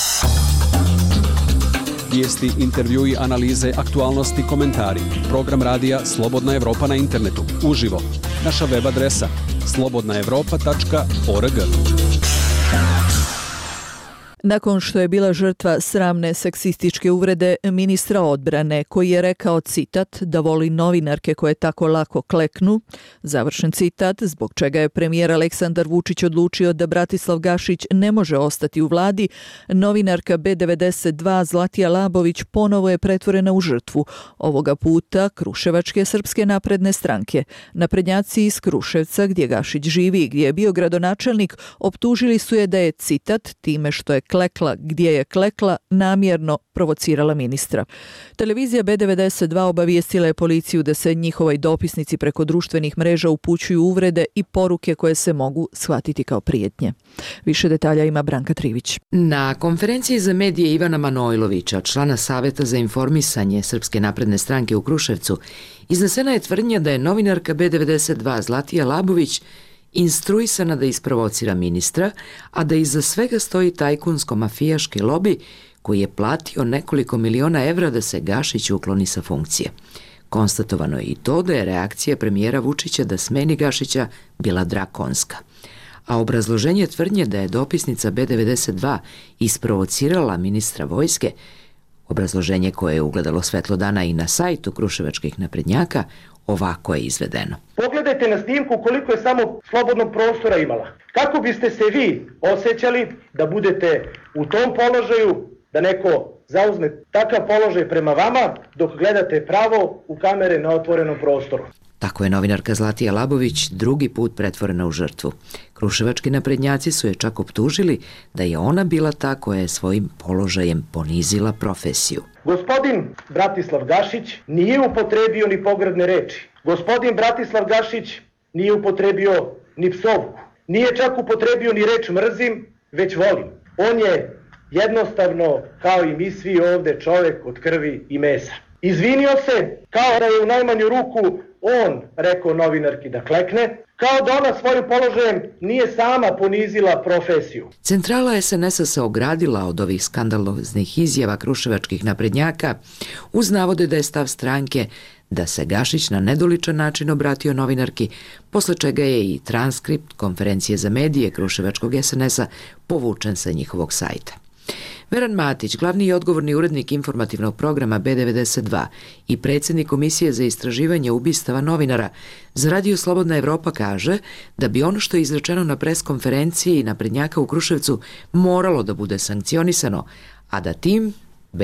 Vijesti, intervjui, analize, aktualnosti, komentari. Program radija Slobodna Evropa na internetu. Uživo. Naša web adresa slobodnaevropa.org. Nakon što je bila žrtva sramne seksističke uvrede ministra odbrane, koji je rekao, citat, da voli novinarke koje tako lako kleknu, završen citat, zbog čega je premijer Aleksandar Vučić odlučio da Bratislav Gašić ne može ostati u vladi, novinarka B92 Zlatija Labović ponovo je pretvorena u žrtvu, ovoga puta Kruševačke Srpske napredne stranke. Naprednjaci iz Kruševca, gdje Gašić živi i gdje je bio gradonačelnik, optužili su je da je, citat, time što je klekla gdje je klekla, namjerno provocirala ministra. Televizija B92 obavijestila je policiju da se njihovoj dopisnici preko društvenih mreža upućuju uvrede i poruke koje se mogu shvatiti kao prijetnje. Više detalja ima Branka Trivić. Na konferenciji za medije Ivana Manojlovića, člana Saveta za informisanje Srpske napredne stranke u Kruševcu, iznesena je tvrdnja da je novinarka B92 Zlatija Labović instruisana da isprovocira ministra, a da iza svega stoji tajkunsko-mafijaški lobi koji je platio nekoliko miliona evra da se Gašić ukloni sa funkcije. Konstatovano je i to da je reakcija premijera Vučića da smeni Gašića bila drakonska. A obrazloženje tvrdnje da je dopisnica B92 isprovocirala ministra vojske, obrazloženje koje je ugledalo svetlo dana i na sajtu kruševačkih naprednjaka, ovako je izvedeno. Pogledajte na snimku koliko je samo slobodnog prostora imala. Kako biste se vi osjećali da budete u tom položaju, da neko zauzme takav položaj prema vama dok gledate pravo u kamere na otvorenom prostoru? Tako je novinarka Zlatija Labović drugi put pretvorena u žrtvu. Kruševački naprednjaci su je čak optužili da je ona bila ta koja je svojim položajem ponizila profesiju. Gospodin Bratislav Gašić nije upotrebio ni pogrdne reči. Gospodin Bratislav Gašić nije upotrebio ni psovku. Nije čak upotrebio ni reč mrzim, već volim. On je jednostavno, kao i mi svi ovde, čovjek od krvi i mesa. Izvinio se kao da je u najmanju ruku on rekao novinarki da klekne, kao da ona svojim položajem nije sama ponizila profesiju. Centrala SNS-a se ogradila od ovih skandaloznih izjava kruševačkih naprednjaka uz navode da je stav stranke da se Gašić na nedoličan način obratio novinarki, posle čega je i transkript konferencije za medije kruševačkog SNS-a povučen sa njihovog sajta. Veran Matić, glavni i odgovorni urednik informativnog programa B92 i predsjednik Komisije za istraživanje ubistava novinara za Radio Slobodna Evropa, kaže da bi ono što je izrečeno na preskonferenciji naprednjaka u Kruševcu moralo da bude sankcionisano, a da tim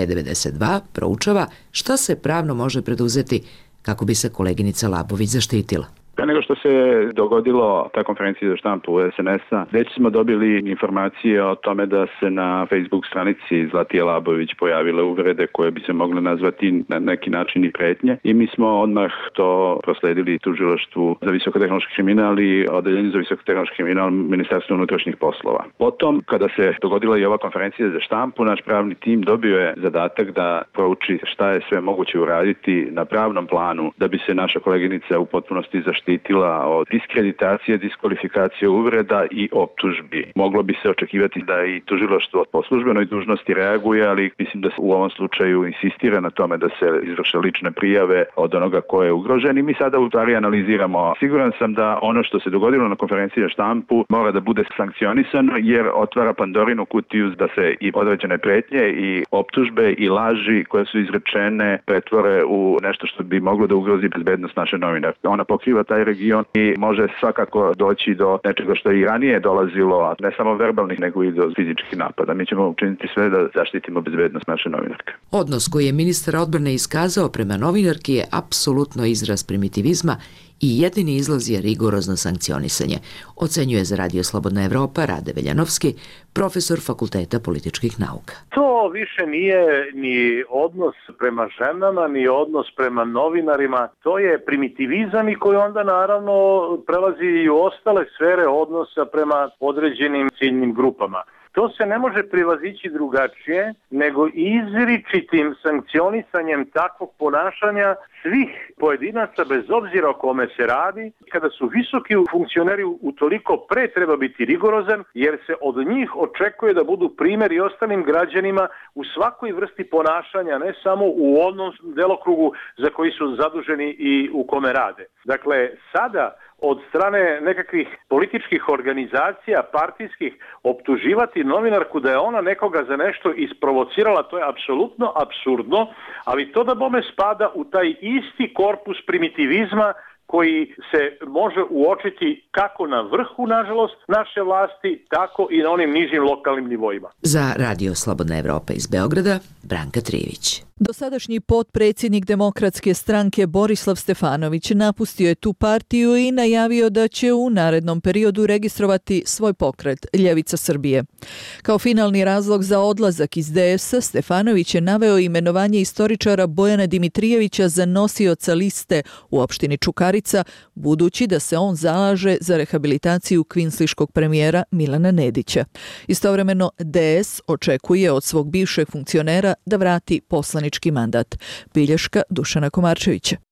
B92 proučava šta se pravno može preduzeti kako bi se koleginica Labović zaštitila. Pre nego što se dogodilo ta konferencija za štampu SNS-a, već smo dobili informacije o tome da se na Facebook stranici Zlatije Labović pojavile uvrede koje bi se mogle nazvati na neki način i pretnje. I mi smo odmah to prosledili tužilaštvu za visokotehnološki kriminal i odeljenju za visokotehnološki kriminal Ministarstva unutrašnjih poslova. Potom, kada se dogodila i ova konferencija za štampu, naš pravni tim dobio je zadatak da prouči šta je sve moguće uraditi na pravnom planu da bi se naša koleginica u potpunosti zaštitila od diskreditacije, diskvalifikacije, uvreda i optužbi. Moglo bi se očekivati da i tužilaštvo po službenoj dužnosti reaguje, ali mislim da se u ovom slučaju insistira na tome da se izvrše lične prijave od onoga ko je ugrožen i mi sada u stvari analiziramo. Siguran sam da ono što se dogodilo na konferenciji za štampu mora da bude sankcionisano jer otvara Pandorinu kutiju da se i određene pretnje i optužbe i laži koje su izrečene pretvore u nešto što bi moglo da ugrozi bezbednost naše novinarke. Ona pokriva taj region i može svakako doći do nečega što je i ranije dolazilo, ne samo verbalnih nego i do fizičkih napada. Mi ćemo učiniti sve da zaštitimo bezbednost naše novinarke. Odnos koji je ministar odbrane iskazao prema novinarki je apsolutno izraz primitivizma i jedini izlaz je rigorozno sankcionisanje, ocenjuje za Radio Slobodna Evropa Rade Veljanovski, profesor Fakulteta političkih nauka. To više nije ni odnos prema ženama, ni odnos prema novinarima, to je primitivizam i koji onda naravno prelazi i u ostale sfere odnosa prema određenim ciljnim grupama. To se ne može privazići drugačije nego izričitim sankcionisanjem takvog ponašanja svih pojedinaca bez obzira o kome se radi. Kada su visoki funkcioneri utoliko pre treba biti rigorozan jer se od njih očekuje da budu primjer i ostalim građanima u svakoj vrsti ponašanja, ne samo u onom delokrugu za koji su zaduženi i u kome rade. Dakle, sada od strane nekakvih političkih organizacija, partijskih, optuživati novinarku da je ona nekoga za nešto isprovocirala, to je apsolutno apsurdno, ali to da bome spada u taj isti korpus primitivizma koji se može uočiti kako na vrhu, nažalost, naše vlasti, tako i na onim nižim lokalnim nivoima. Za Radio Slobodna Evropa iz Beograda, Branka Trivić. Dosadašnji potpredsjednik Demokratske stranke Borislav Stefanović napustio je tu partiju i najavio da će u narednom periodu registrovati svoj pokret Ljevica Srbije. Kao finalni razlog za odlazak iz DS-a Stefanović je naveo imenovanje istoričara Bojana Dimitrijevića za nosioca liste u opštini Čukarica, budući da se on zalaže za rehabilitaciju kvinsliškog premijera Milana Nedića. Istovremeno DS očekuje od svog bivšeg funkcionera da vrati poslanički mandat. Bilješka Dušana Komarčevića.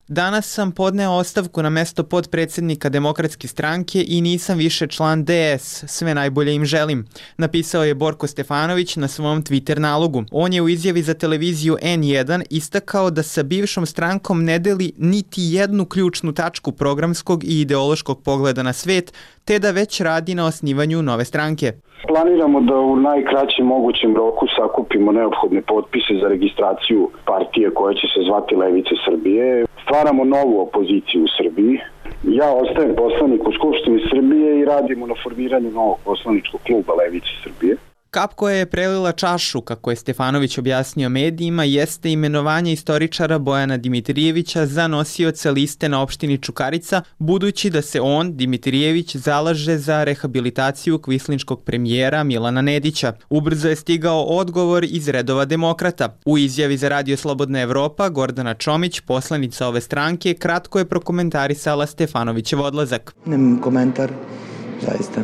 Danas sam podneo ostavku na mesto podpredsednika Demokratske stranke i nisam više član DS. Sve najbolje im želim, napisao je Borko Stefanović na svom Twitter nalogu. On je u izjavi za televiziju N1 istakao da sa bivšom strankom ne deli niti jednu ključnu tačku programskog i ideološkog pogleda na svet, te da već radi na osnivanju nove stranke. Planiramo da u najkraćem mogućem roku sakupimo neophodne potpise za registraciju partije koja će se zvati Levice Srbije. Stvaramo novu opoziciju u Srbiji. Ja ostajem poslanik u Skupštini Srbije i radimo na formiranju novog poslaničkog kluba Levice Srbije. Kap koja je prelila čašu, kako je Stefanović objasnio medijima, jeste imenovanje istoričara Bojana Dimitrijevića za nosioca liste na opštini Čukarica, budući da se on, Dimitrijević, zalaže za rehabilitaciju kvislinškog premijera Milana Nedića. Ubrzo je stigao odgovor iz redova demokrata. U izjavi za Radio Slobodna Evropa, Gordana Čomić, poslanica ove stranke, kratko je prokomentarisala Stefanovićev odlazak. Nemam komentar, zaista.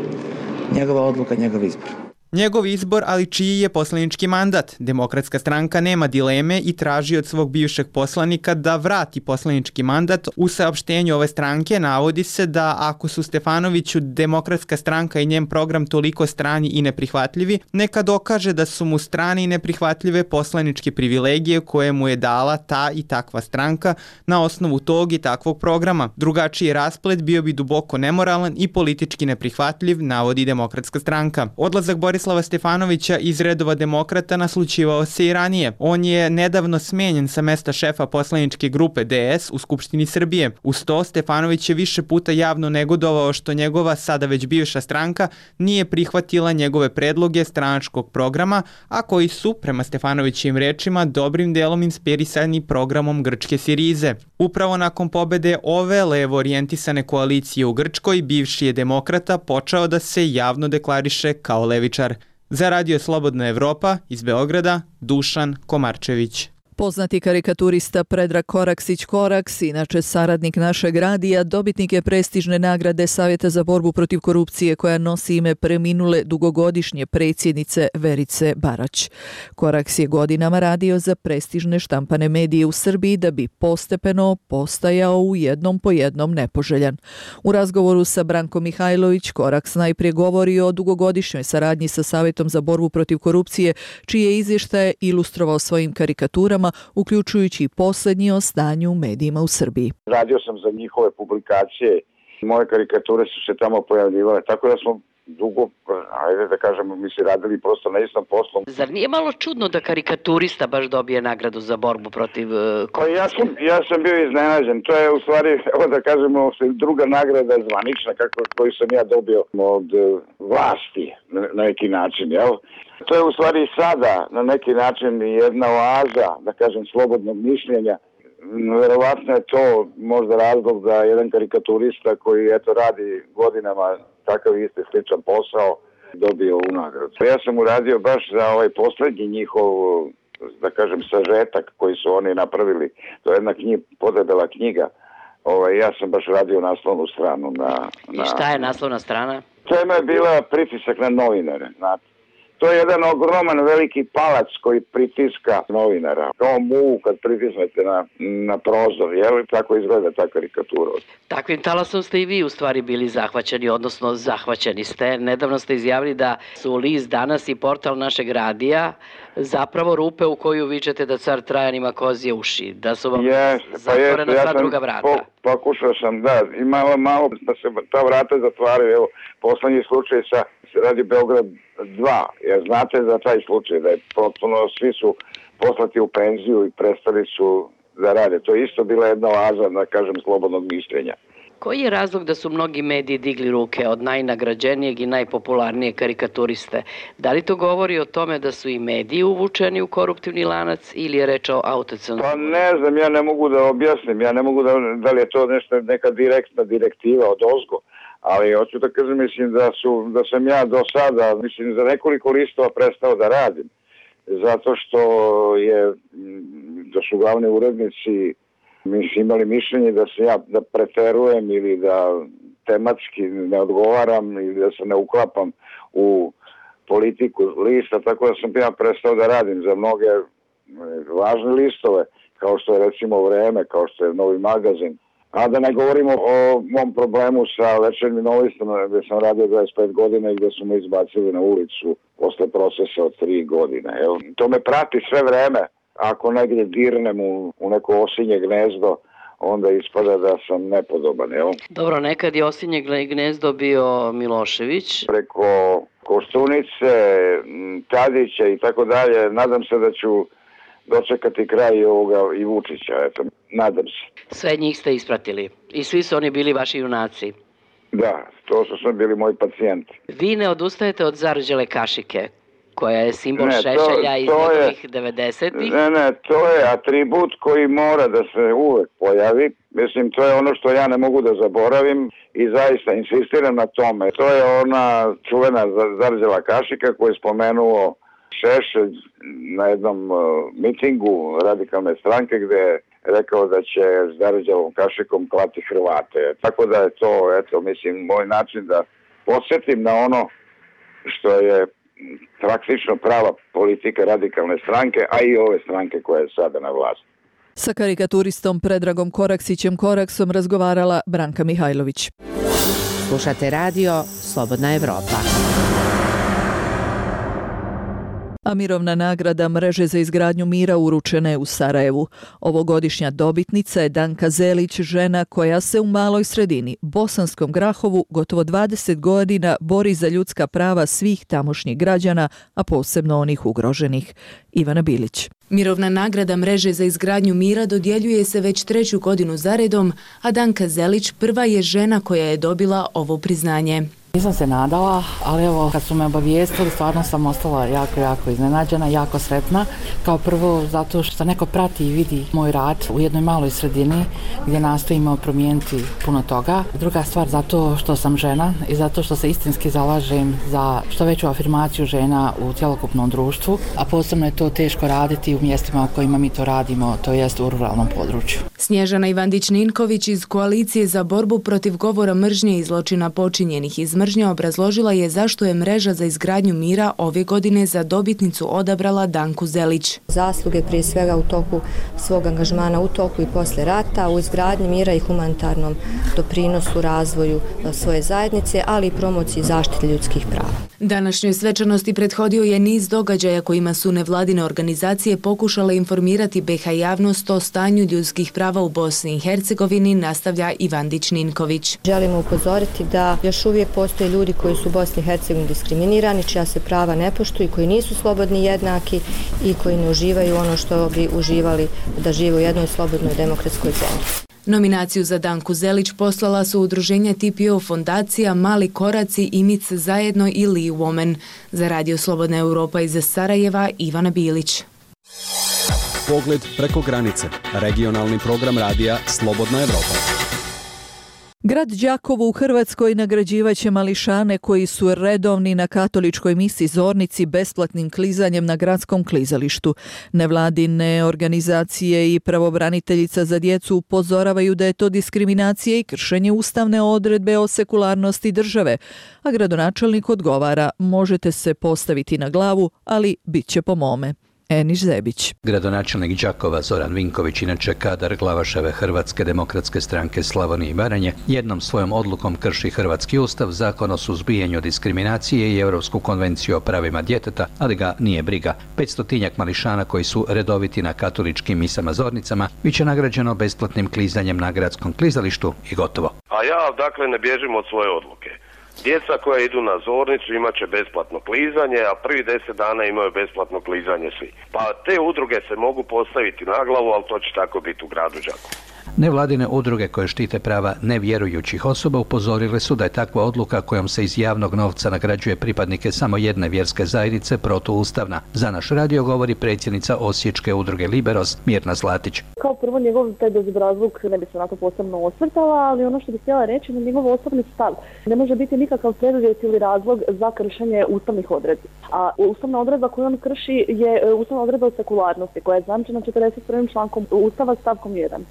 Njegova odluka, njegov izbor. Njegov izbor, ali čiji je poslanički mandat? Demokratska stranka nema dileme i traži od svog bivšeg poslanika da vrati poslanički mandat. U saopštenju ove stranke navodi se da ako su Stefanoviću Demokratska stranka i njen program toliko strani i neprihvatljivi, neka dokaže da su mu strane i neprihvatljive poslaničke privilegije koje mu je dala ta i takva stranka na osnovu tog i takvog programa. Drugačiji rasplet bio bi duboko nemoralan i politički neprihvatljiv, navodi Demokratska stranka. Odlazak Borislava Stefanovića iz redova demokrata naslućivao se i ranije. On je nedavno smenjen sa mesta šefa poslaničke grupe DS u Skupštini Srbije. Uz to, Stefanović je više puta javno negodovao što njegova sada već bivša stranka nije prihvatila njegove predloge stranačkog programa, a koji su, prema Stefanovićim rečima, dobrim delom inspirisani programom grčke Sirize. Upravo nakon pobede ove levo orijentisane koalicije u Grčkoj, bivši je demokrata počeo da se javno deklariše kao levičar. Za Radio Slobodna Evropa, iz Beograda, Dušan Komarčević. Poznati karikaturista Predrag Koraksić, inače saradnik našeg radija, dobitnik je prestižne nagrade Savjeta za borbu protiv korupcije koja nosi ime preminule dugogodišnje predsjednice Verice Barać. Koraks je godinama radio za prestižne štampane medije u Srbiji da bi postepeno postajao u jednom po jednom nepoželjan. U razgovoru sa Brankom Mihajlović, Koraks najprije govori o dugogodišnjoj saradnji sa Savjetom za borbu protiv korupcije, čije izvještaje ilustrovao svojim karikaturama, uključujući i posljednji o stanju u medijima u Srbiji. Radio sam za njihove publikacije, moje karikature su se tamo pojavljivale, tako da smo dugo, ajde da kažemo, mi se radili prosto na istom poslu. Zar nije malo čudno da karikaturista baš dobije nagradu za borbu protiv korupcije? Ja sam bio iznenađen. To je u stvari, evo da kažemo, druga nagrada zvanična koju sam ja dobio od vlasti na neki način, jel? To je u stvari sada na neki način jedna oaza, da kažem, slobodnog mišljenja. Verovatno je to možda razlog da jedan karikaturista koji radi godinama takav isti sličan posao dobio ovu nagradu. Ja sam uradio baš za ovaj poslednji njihov, da kažem, sažetak koji su oni napravili. To je jedna podebela knjiga. Ja sam baš radio naslovnu stranu. I šta je naslovna strana? Tema je bila pritisak na novinare, znate. To je jedan ogroman veliki palac koji pritiska novinara. Kao mu kad pritisnete na prozor, jel? Tako izgleda ta karikatura. Takvim talasom ste i vi u stvari bili zahvaćeni, odnosno zahvaćeni ste. Nedavno ste izjavili da su List Danas i portal našeg radija zapravo rupe u koju vičete da car Trajan ima kozije uši, da su vam zatvorena sva druga vrata. Pokušao sam, da, i malo da se ta vrata zatvaraju. Evo, poslednji slučaj sa Radio Beograd 2, jer znate za taj slučaj da je potpuno svi su poslati u penziju i prestali su da rade. To je isto bila jedna oaza, da kažem, slobodnog mišljenja. Koji je razlog da su mnogi mediji digli ruke od najnagrađenijeg i najpopularnijeg karikaturiste? Da li to govori o tome da su i mediji uvučeni u koruptivni lanac ili je reč o autocenzuri? Pa ne znam, ja ne mogu da objasnim, ja ne mogu da li je to neka direktna direktiva od ozgo. Ali hoću da kažem, mislim da sam ja do sada, mislim, za nekoliko listova prestao da radim. Zato što da su glavni urednici imali mišljenje da se ja preterujem ili da tematski ne odgovaram ili da se ne uklapam u politiku lista, tako da sam ja prestao da radim za mnoge važne listove. kao što je recimo Vreme, kao što je Novi magazin. A da ne govorimo o mom problemu sa Večernjim novistom, gdje sam radio 25 godina i gdje su me izbacili na ulicu posle procesa od 3 godine. To me prati sve vreme. Ako negdje dirnem u neko osinje gnezdo, onda ispada da sam nepodoban. Dobro, nekad je osinje gnezdo bio Milošević. Preko Koštunice, Tadića i tako dalje, nadam se da ću dočekati kraj ovoga i Vučića, nadam se. Sve njih ste ispratili i svi su oni bili vaši junaci. Da, to su sve bili moji pacijenti. Vi ne odustajete od zarđele kašike, koja je simbol Šešelja iz njegovih 90-ih? Ne, to je atribut koji mora da se uvek pojavi. Mislim, to je ono što ja ne mogu da zaboravim i zaista insistiram na tome. To je ona čuvena zarđela kašika koju je spomenuo Šešelj na jednom mitingu radikalne stranke gdje je rekao da će s zarđelom kašikom klati Hrvate. Tako da je to, mislim, moj način da podsjetim na ono što je praktično prava politika radikalne stranke, a i ove stranke koja je sada na vlasti. Sa karikaturistom Predragom Koraksićem Koraksom razgovarala Branka Mihajlović. Slušate radio Slobodna Evropa. A mirovna nagrada Mreže za izgradnju mira uručena je u Sarajevu. Ovogodišnja dobitnica je Danka Zelić, žena koja se u maloj sredini, Bosanskom Grahovu, gotovo 20 godina bori za ljudska prava svih tamošnjih građana, a posebno onih ugroženih. Ivana Bilić. Mirovna nagrada Mreže za izgradnju mira dodjeljuje se već 3. godinu zaredom, a Danka Zelić prva je žena koja je dobila ovo priznanje. Nisam se nadala, ali evo kad su me obavijestili stvarno sam ostala jako iznenađena, jako sretna. Kao prvo zato što neko prati i vidi moj rad u jednoj maloj sredini gdje nastojimo promijeniti puno toga. Druga stvar zato što sam žena i zato što se istinski zalažem za što veću afirmaciju žena u cjelokupnom društvu, a posebno je to teško raditi u mjestima u kojima mi to radimo, to jest u ruralnom području. Snježana Ivandić-Ninković iz Koalicije za borbu protiv govora mržnje i zločina počinjenih iz mržnje obrazložila je zašto je Mreža za izgradnju mira ove godine za dobitnicu odabrala Danku Zelić. Zasluge prije svega u toku svog angažmana u toku i posle rata, u izgradnji mira i humanitarnom doprinosu razvoju svoje zajednice, ali i promociji zaštite ljudskih prava. Današnjoj svečanosti prethodio je niz događaja kojima su nevladine organizacije pokušale informirati BiH javnost o stanju ljudskih prava u Bosni i Hercegovini, nastavlja Ivandić-Ninković. Želimo upozoriti da još uvijek postoje ljudi koji su u Bosni i Hercegovini diskriminirani, čija se prava ne poštuju, koji nisu slobodni i jednaki i koji ne uživaju ono što bi uživali da žive u jednoj slobodnoj demokratskoj zemlji. Nominaciju za Danku Zelić poslala su udruženja TPO fondacija, Mali koraci, Imic zajedno i Lee Woman. Za Radio Slobodna Europa iz Sarajeva, Ivana Bilić. Pogled preko granice. Regionalni program radija Slobodna Evropa. Grad Đakovo u Hrvatskoj nagrađivaće mališane koji su redovni na katoličkoj misi Zornici besplatnim klizanjem na gradskom klizalištu. Nevladine organizacije i pravobraniteljica za djecu upozoravaju da je to diskriminacija i kršenje ustavne odredbe o sekularnosti države, a gradonačelnik odgovara: možete se postaviti na glavu, ali bit će po mome. Eniš Zebić. Gradonačelnik Đakova Zoran Vinković, inače kadar Glavaševe Hrvatske demokratske stranke Slavonije i Baranje, jednom svojom odlukom krši Hrvatski ustav, Zakon o suzbijanju diskriminacije i Europsku konvenciju o pravima djeteta, ali ga nije briga. 500 mališana koji su redoviti na katoličkim misama Zornicama biće nagrađeno besplatnim klizanjem na gradskom klizalištu i gotovo. A ja dakle ne bježim od svoje odluke. Djeca koja idu na Zornicu imat će besplatno klizanje, a prvi 10 dana imaju besplatno klizanje svi. Pa te udruge se mogu postaviti na glavu, ali to će tako biti u gradu Đakovu. Nevladine udruge koje štite prava nevjerujućih osoba upozorile su da je takva odluka kojom se iz javnog novca nagrađuje pripadnike samo jedne vjerske zajednice protuustavna. Za naš radio govori predsjednica Osječke udruge Liberos Mirna Zlatić. Kao prvo njegov taj bezobrazluk ne bi se na to posebno osvrtala, ali ono što bih htjela reći na njegov osobni stav. Ne može biti nikakav preduvjet ili razlog za kršenje ustavnih odredbi. A ustavna odredba koju on krši je ustavna odredba o sekularnosti koja je zajamčena 41. člankom Ustava stavkom 1. Danas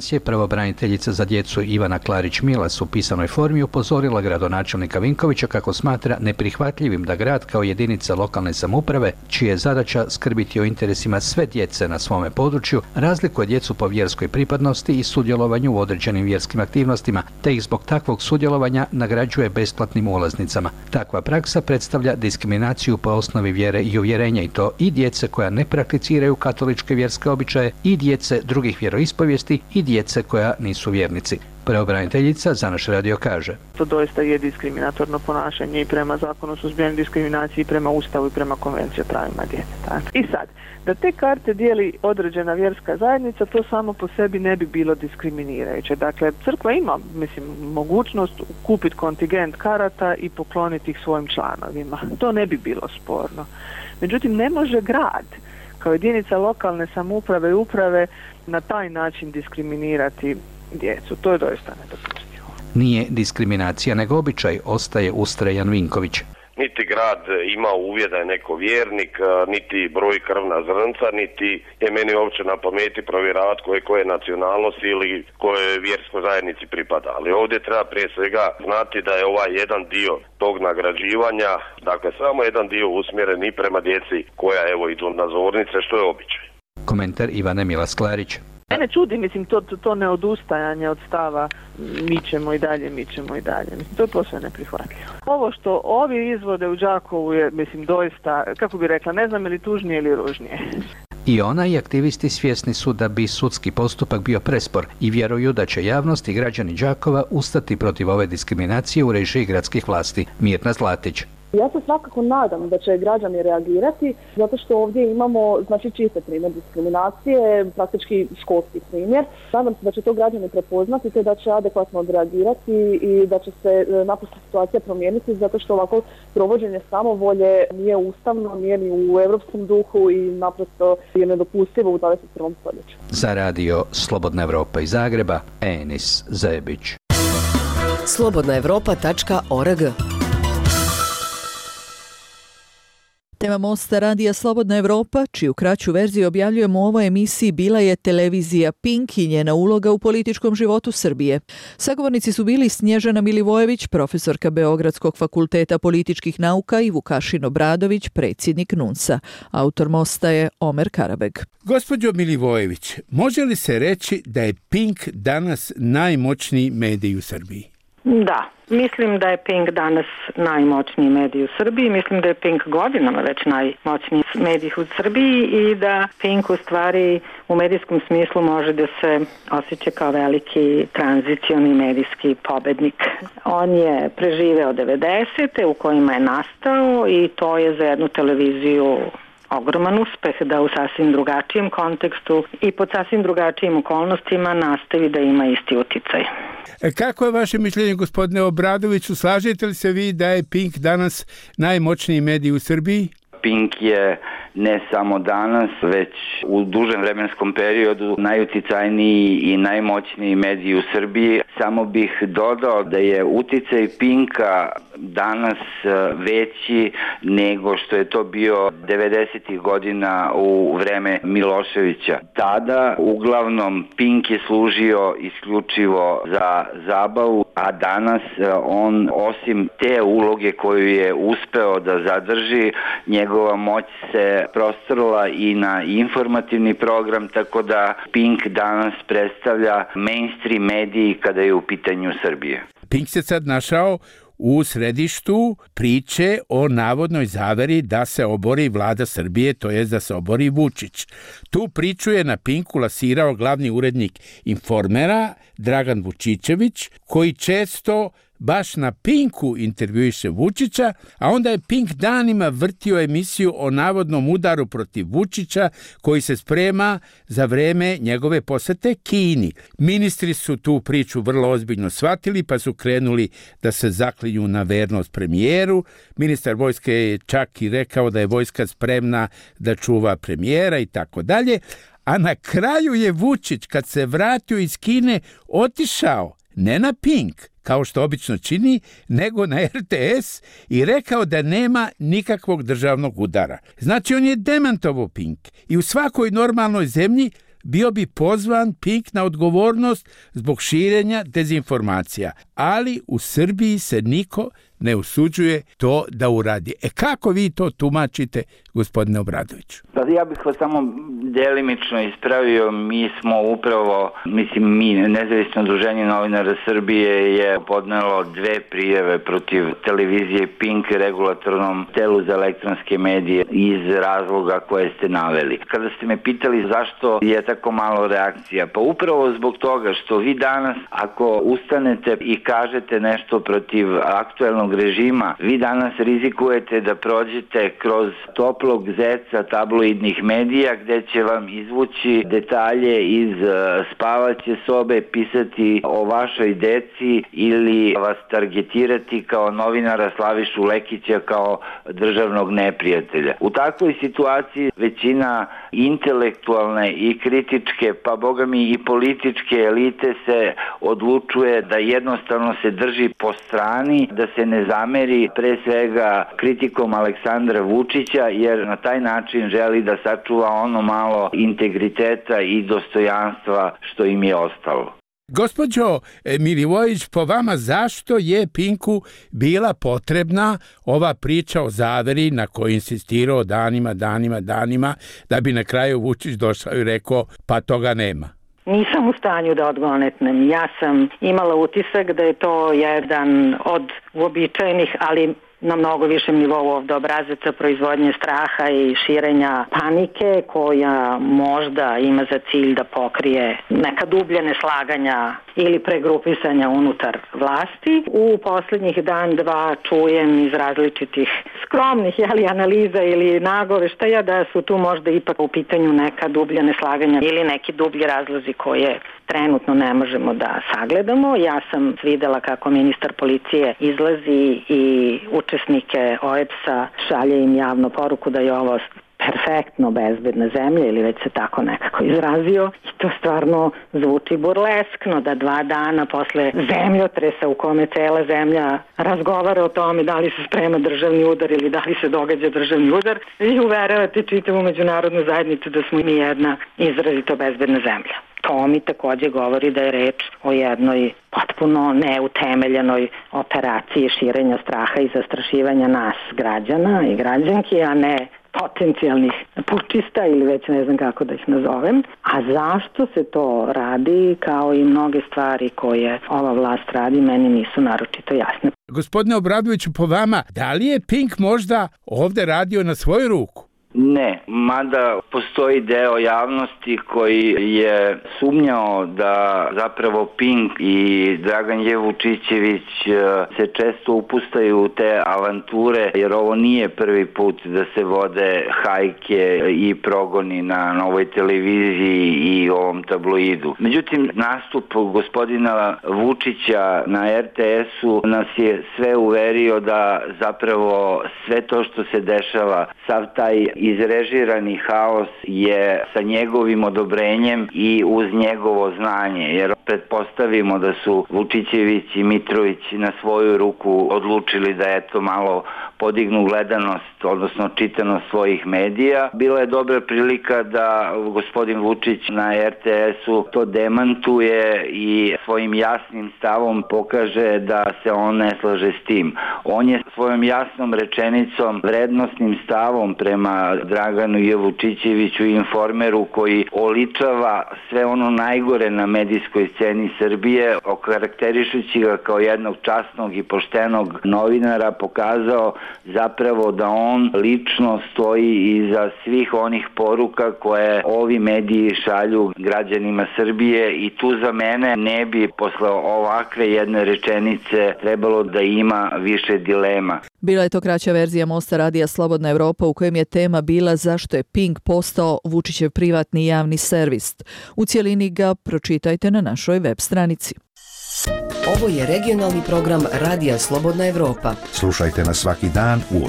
diskriminacije, pravobraniteljica za djecu Ivana Klarić-Milas u pisanoj formi upozorila gradonačelnika Vinkovića kako smatra neprihvatljivim da grad kao jedinica lokalne samouprave, čija je zadaća skrbiti o interesima sve djece na svome području, razlikuje djecu po vjerskoj pripadnosti i sudjelovanju u određenim vjerskim aktivnostima, te ih zbog takvog sudjelovanja nagrađuje besplatnim ulaznicama. Takva praksa predstavlja diskriminaciju po osnovi vjere i uvjerenja, i to i djece koja ne prakticiraju katoličke vjerske običaje, i djece drugih vjeroispovijesti, i djece koja nisu vjernici. Pravobraniteljica za naš radio kaže: To doista je diskriminatorno ponašanje i prema zakonu o suzbijanju diskriminacije, i prema Ustavu, i prema Konvenciji o pravima djeteta. I sad, da te karte dijeli određena vjerska zajednica, to samo po sebi ne bi bilo diskriminirajuće. Dakle, crkva ima, mogućnost kupiti kontingent karata i pokloniti ih svojim članovima. To ne bi bilo sporno. Međutim, ne može grad kao jedinica lokalne samouprave i uprave na taj način diskriminirati djecu. To je doista nedopustivo. Nije diskriminacija nego običaj, ostaje ustrajan Vinković. Niti grad ima uvjet da je neko vjernik, niti broj krvna zrnca, niti je meni uopće na pameti provjeravati koje nacionalnosti ili koje vjerskoj zajednici pripada. Ali ovdje treba prije svega znati da je ovaj jedan dio tog nagrađivanja, dakle samo jedan dio usmjeren i prema djeci koja evo idu na zornice, što je običaj. Komentar Ivane Milas-Klarić. Mene čudi, to neodustajanje od stava mi ćemo i dalje. To je posve neprihvatljivo. Ovo što ovi izvode u Đakovu je, doista, kako bi rekla, ne znam ili tužnije ili ružnije. I ona i aktivisti svjesni su da bi sudski postupak bio prespor i vjeruju da će javnost i građani Đakova ustati protiv ove diskriminacije u režiji gradskih vlasti. Mirna Zlatić. Ja se svakako nadam da će građani reagirati, zato što ovdje imamo čiste primjer diskriminacije, praktički školski primjer. Nadam se da će to građani prepoznati te da će adekvatno odreagirati i da će se naprosto situacija promijeniti, zato što ovako provođenje samovolje nije ustavno, nije ni u europskom duhu i naprosto je nedopustivo u 21. stoljeću. Za radio Slobodna Evropa iz Zagreba, Enis Zebić. slobodnaevropa.org. Tema Mosta radija Slobodna Evropa, čiju kraću verziju objavljujemo u ovoj emisiji, bila je televizija Pink i njena uloga u političkom životu Srbije. Sagovornici su bili Snježana Milivojević, profesorka Beogradskog fakulteta političkih nauka, i Vukašin Obradović, predsjednik NUNS-a. Autor Mosta je Omer Karabeg. Gospođo Milivojević, može li se reći da je Pink danas najmoćniji medij u Srbiji? Da, mislim da je Pink danas najmoćniji medij u Srbiji, mislim da je Pink godinama već najmoćniji medij u Srbiji i da Pink u stvari u medijskom smislu može da se osjeća kao veliki tranzicioni medijski pobednik. On je preživeo 90. u kojima je nastao i to je za jednu televiziju ogroman uspeh da u sasvim drugačijem kontekstu i pod sasvim drugačijim okolnostima nastavi da ima isti uticaj. Kako je vaše mišljenje, gospodine Obradoviću? Slažete li se vi da je Pink danas najmoćniji medij u Srbiji? Pink je ne samo danas, već u dužem vremenskom periodu najuticajniji i najmoćniji medij u Srbiji. Samo bih dodao da je uticaj Pinka danas veći nego što je to bio 90. godina u vreme Miloševića. Tada uglavnom Pink je služio isključivo za zabavu, a danas on osim te uloge koju je uspeo da zadrži, njegova moć se prostorila i na informativni program, tako da Pink danas predstavlja mainstream mediji kada je u pitanju Srbije. Pink se sad našao u središtu priče o navodnoj zaveri da se obori vlada Srbije, to jest da se obori Vučić. Tu priču je na Pinku lasirao glavni urednik Informera Dragan Vučićević, koji često baš na Pinku intervjuiše Vučića, a onda je Pink danima vrtio emisiju o navodnom udaru protiv Vučića koji se sprema za vreme njegove posete Kini. Ministri su tu priču vrlo ozbiljno shvatili pa su krenuli da se zaklinju na vernost premijeru. Ministar vojske je čak i rekao da je vojska spremna da čuva premijera i tako dalje. A na kraju je Vučić, kad se vratio iz Kine, otišao ne na Pink, kao što obično čini, nego na RTS i rekao da nema nikakvog državnog udara. Znači, on je demantovao Pink. I u svakoj normalnoj zemlji bio bi pozvan Pink na odgovornost zbog širenja dezinformacija, ali u Srbiji se niko ne usuđuje to da uradi. Kako vi to tumačite, gospodine Obradoviću? Pa ja bih vas samo delimično ispravio. Mi smo upravo, Nezavisno udruženje novinara Srbije je podnelo 2 prijave protiv televizije Pink, regulatornom telu za elektronske medije, iz razloga koje ste naveli. Kada ste me pitali zašto je tako malo reakcija, pa upravo zbog toga što vi danas, ako ustanete i kažete nešto protiv aktuelnog režima, vi danas rizikujete da prođete kroz toplog zeca tabloidnih medija gde će vam izvući detalje iz spavaće sobe, pisati o vašoj deci ili vas targetirati kao novinara Slavišu Lekića kao državnog neprijatelja. U takvoj situaciji većina intelektualne i kritičke, pa bogami i političke elite se odlučuje da jednostavno se drži po strani, da se ne zameri pre svega kritikom Aleksandra Vučića, jer na taj način želi da sačuva ono malo integriteta i dostojanstva što im je ostalo. Gospođo Milivojević, po vama zašto je Pinku bila potrebna ova priča o zaveri na kojoj insistirao danima, da bi na kraju Vučić došao i rekao pa toga nema? Nisam u stanju da odgonetnem. Ja sam imala utisak da je to jedan od uobičajenih, ali na mnogo višem nivou ovde obrazaca proizvodnje straha i širenja panike koja možda ima za cilj da pokrije neka dublje neslaganja ili pregrupisanja unutar vlasti. U poslednjih dan, dva čujem iz različitih skromnih analiza ili nagoveštaja da su tu možda ipak u pitanju neka dublja neslaganja ili neki dublji razlozi koje trenutno ne možemo da sagledamo. Ja sam videla kako ministar policije izlazi i učesnike OEBS-a šalje im javno poruku da je ovo perfektno bezbedna zemlja ili već se tako nekako izrazio i to stvarno zvuči burleskno da 2 dana posle zemljotresa u kome cela zemlja razgovara o tome da li se sprema državni udar ili da li se događa državni udar i uveravate čitavu međunarodnu zajednicu da smo mi jedna izrazito bezbedna zemlja. To mi takođe govori da je reč o jednoj potpuno neutemeljenoj operaciji širenja straha i zastrašivanja nas građana i građanki, a ne potencijalnih pučista ili već ne znam kako da ih nazovem. A zašto se to radi, kao i mnoge stvari koje ova vlast radi, meni nisu naročito jasne. Gospodine Obradoviću, po vama, da li je Pink možda ovde radio na svoju ruku? Ne, mada postoji deo javnosti koji je sumnjao da zapravo Pink i Dragan J. Vučićević se često upustaju u te avanture, jer ovo nije prvi put da se vode hajke i progoni na Novoj televiziji i ovom tabloidu. Međutim, nastup gospodina Vučića na RTS-u nas je sve uverio da zapravo sve to što se dešava, sav taj izrežirani haos je sa njegovim odobrenjem i uz njegovo znanje, jer pretpostavimo da su Vučićević i Mitrović na svoju ruku odlučili da eto malo podignu gledanost, odnosno čitanost svojih medija. Bila je dobra prilika da gospodin Vučić na RTS-u to demantuje i svojim jasnim stavom pokaže da se on ne slaže s tim. On je svojom jasnom rečenicom, vrednosnim stavom prema Draganu J. Vučićeviću i Informeru, koji oličava sve ono najgore na medijskoj sceni Srbije, okarakterišući ga kao jednog časnog i poštenog novinara, pokazao zapravo da on lično stoji iza svih onih poruka koje ovi mediji šalju građanima Srbije i tu za mene ne bi posle ovakve jedne rečenice trebalo da ima više dilema. Bila je to kraća verzija Mosta radija Slobodna Evropa u kojem je tema bila zašto je Pink postao Vučićev privatni javni servis. U cijelini ga pročitajte na našoj web stranici. Ovo je regionalni program Radija Slobodna Evropa. Slušajte nas svaki dan u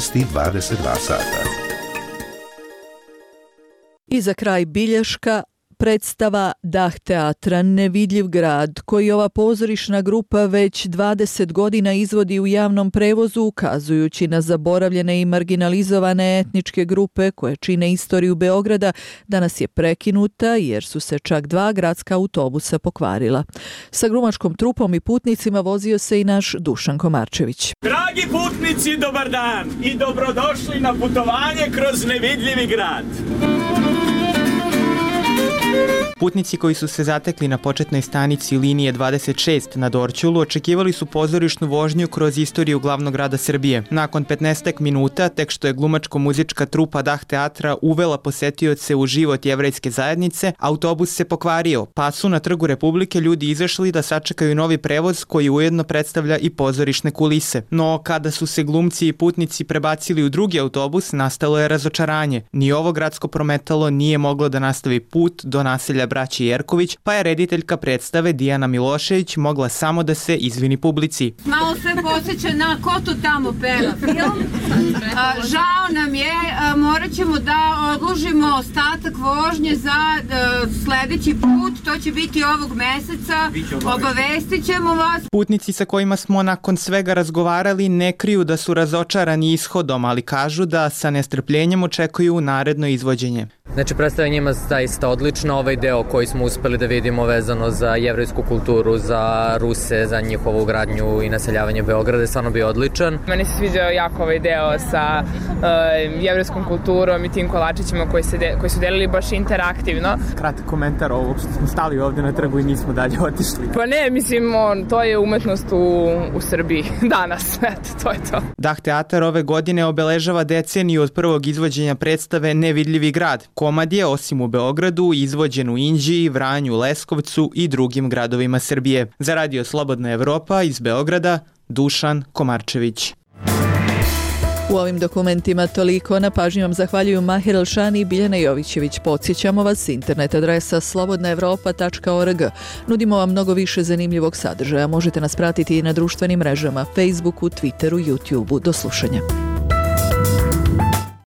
18:22 sata. I za kraj bilješka, Predstava Dah teatra Nevidljiv grad, koji ova pozorišna grupa već 20 godina izvodi u javnom prevozu, ukazujući na zaboravljene i marginalizovane etničke grupe koje čine istoriju Beograda, danas je prekinuta jer su se čak 2 gradska autobusa pokvarila. Sa glumačkom trupom i putnicima vozio se i naš Dušan Komarčević. Dragi putnici, dobar dan i dobrodošli na putovanje kroz nevidljivi grad. Putnici koji su se zatekli na početnoj stanici linije 26 na Dorćolu očekivali su pozorišnu vožnju kroz istoriju glavnog grada Srbije. Nakon 15 minuta, tek što je glumačko-muzička trupa Dah teatra uvela posetioce u život jevrejske zajednice, autobus se pokvario, pa su na Trgu Republike ljudi izašli da sačekaju novi prevoz koji ujedno predstavlja i pozorišne kulise. No, kada su se glumci i putnici prebacili u drugi autobus, nastalo je razočaranje. Ni ovo gradsko prometalo nije moglo da nastavi put do naselja braće Jerković, pa je rediteljka predstave Dijana Milošević mogla samo da se izvini publici. Malo sve posjeća na ko to tamo peva film. Žao nam je, morat ćemo da odložimo ostatak vožnje za sledeći put, to će biti ovog meseca, obavestit ćemo vas. Putnici sa kojima smo nakon svega razgovarali ne kriju da su razočarani ishodom, ali kažu da sa nestrpljenjem očekuju naredno izvođenje. Znači, predstava njima zaista odlična, ovaj deo koji smo uspeli da vidimo vezano za jevrejsku kulturu, za Ruse, za njihovu gradnju i naseljavanje Beograda je stvarno bio odličan. Meni se sviđao jako ovaj deo sa jevrejskom kulturom i tim kolačićima koji su delili baš interaktivno. Kratak komentar ovog što smo stali ovde na trgu i nismo dalje otišli. Pa ne, mislim, to je umetnost u Srbiji danas, eto, to je to. Dah teatar ove godine obeležava deceniju od prvog izvođenja predstave Nevidljivi grad. Komad je, osim u Beogradu, izvođen u Inđiji, Vranju, Leskovcu i drugim gradovima Srbije. Za Radio Slobodna Evropa iz Beograda, Dušan Komarčević. U ovim dokumentima toliko. Na pažnji vam zahvaljuju Mahir Elšani i Biljana Jovićević. Podsjećamo vas, internet adresa slobodnaevropa.org. Nudimo vam mnogo više zanimljivog sadržaja. Možete nas pratiti i na društvenim mrežama, Facebooku, Twitteru, YouTubeu. Do slušanja.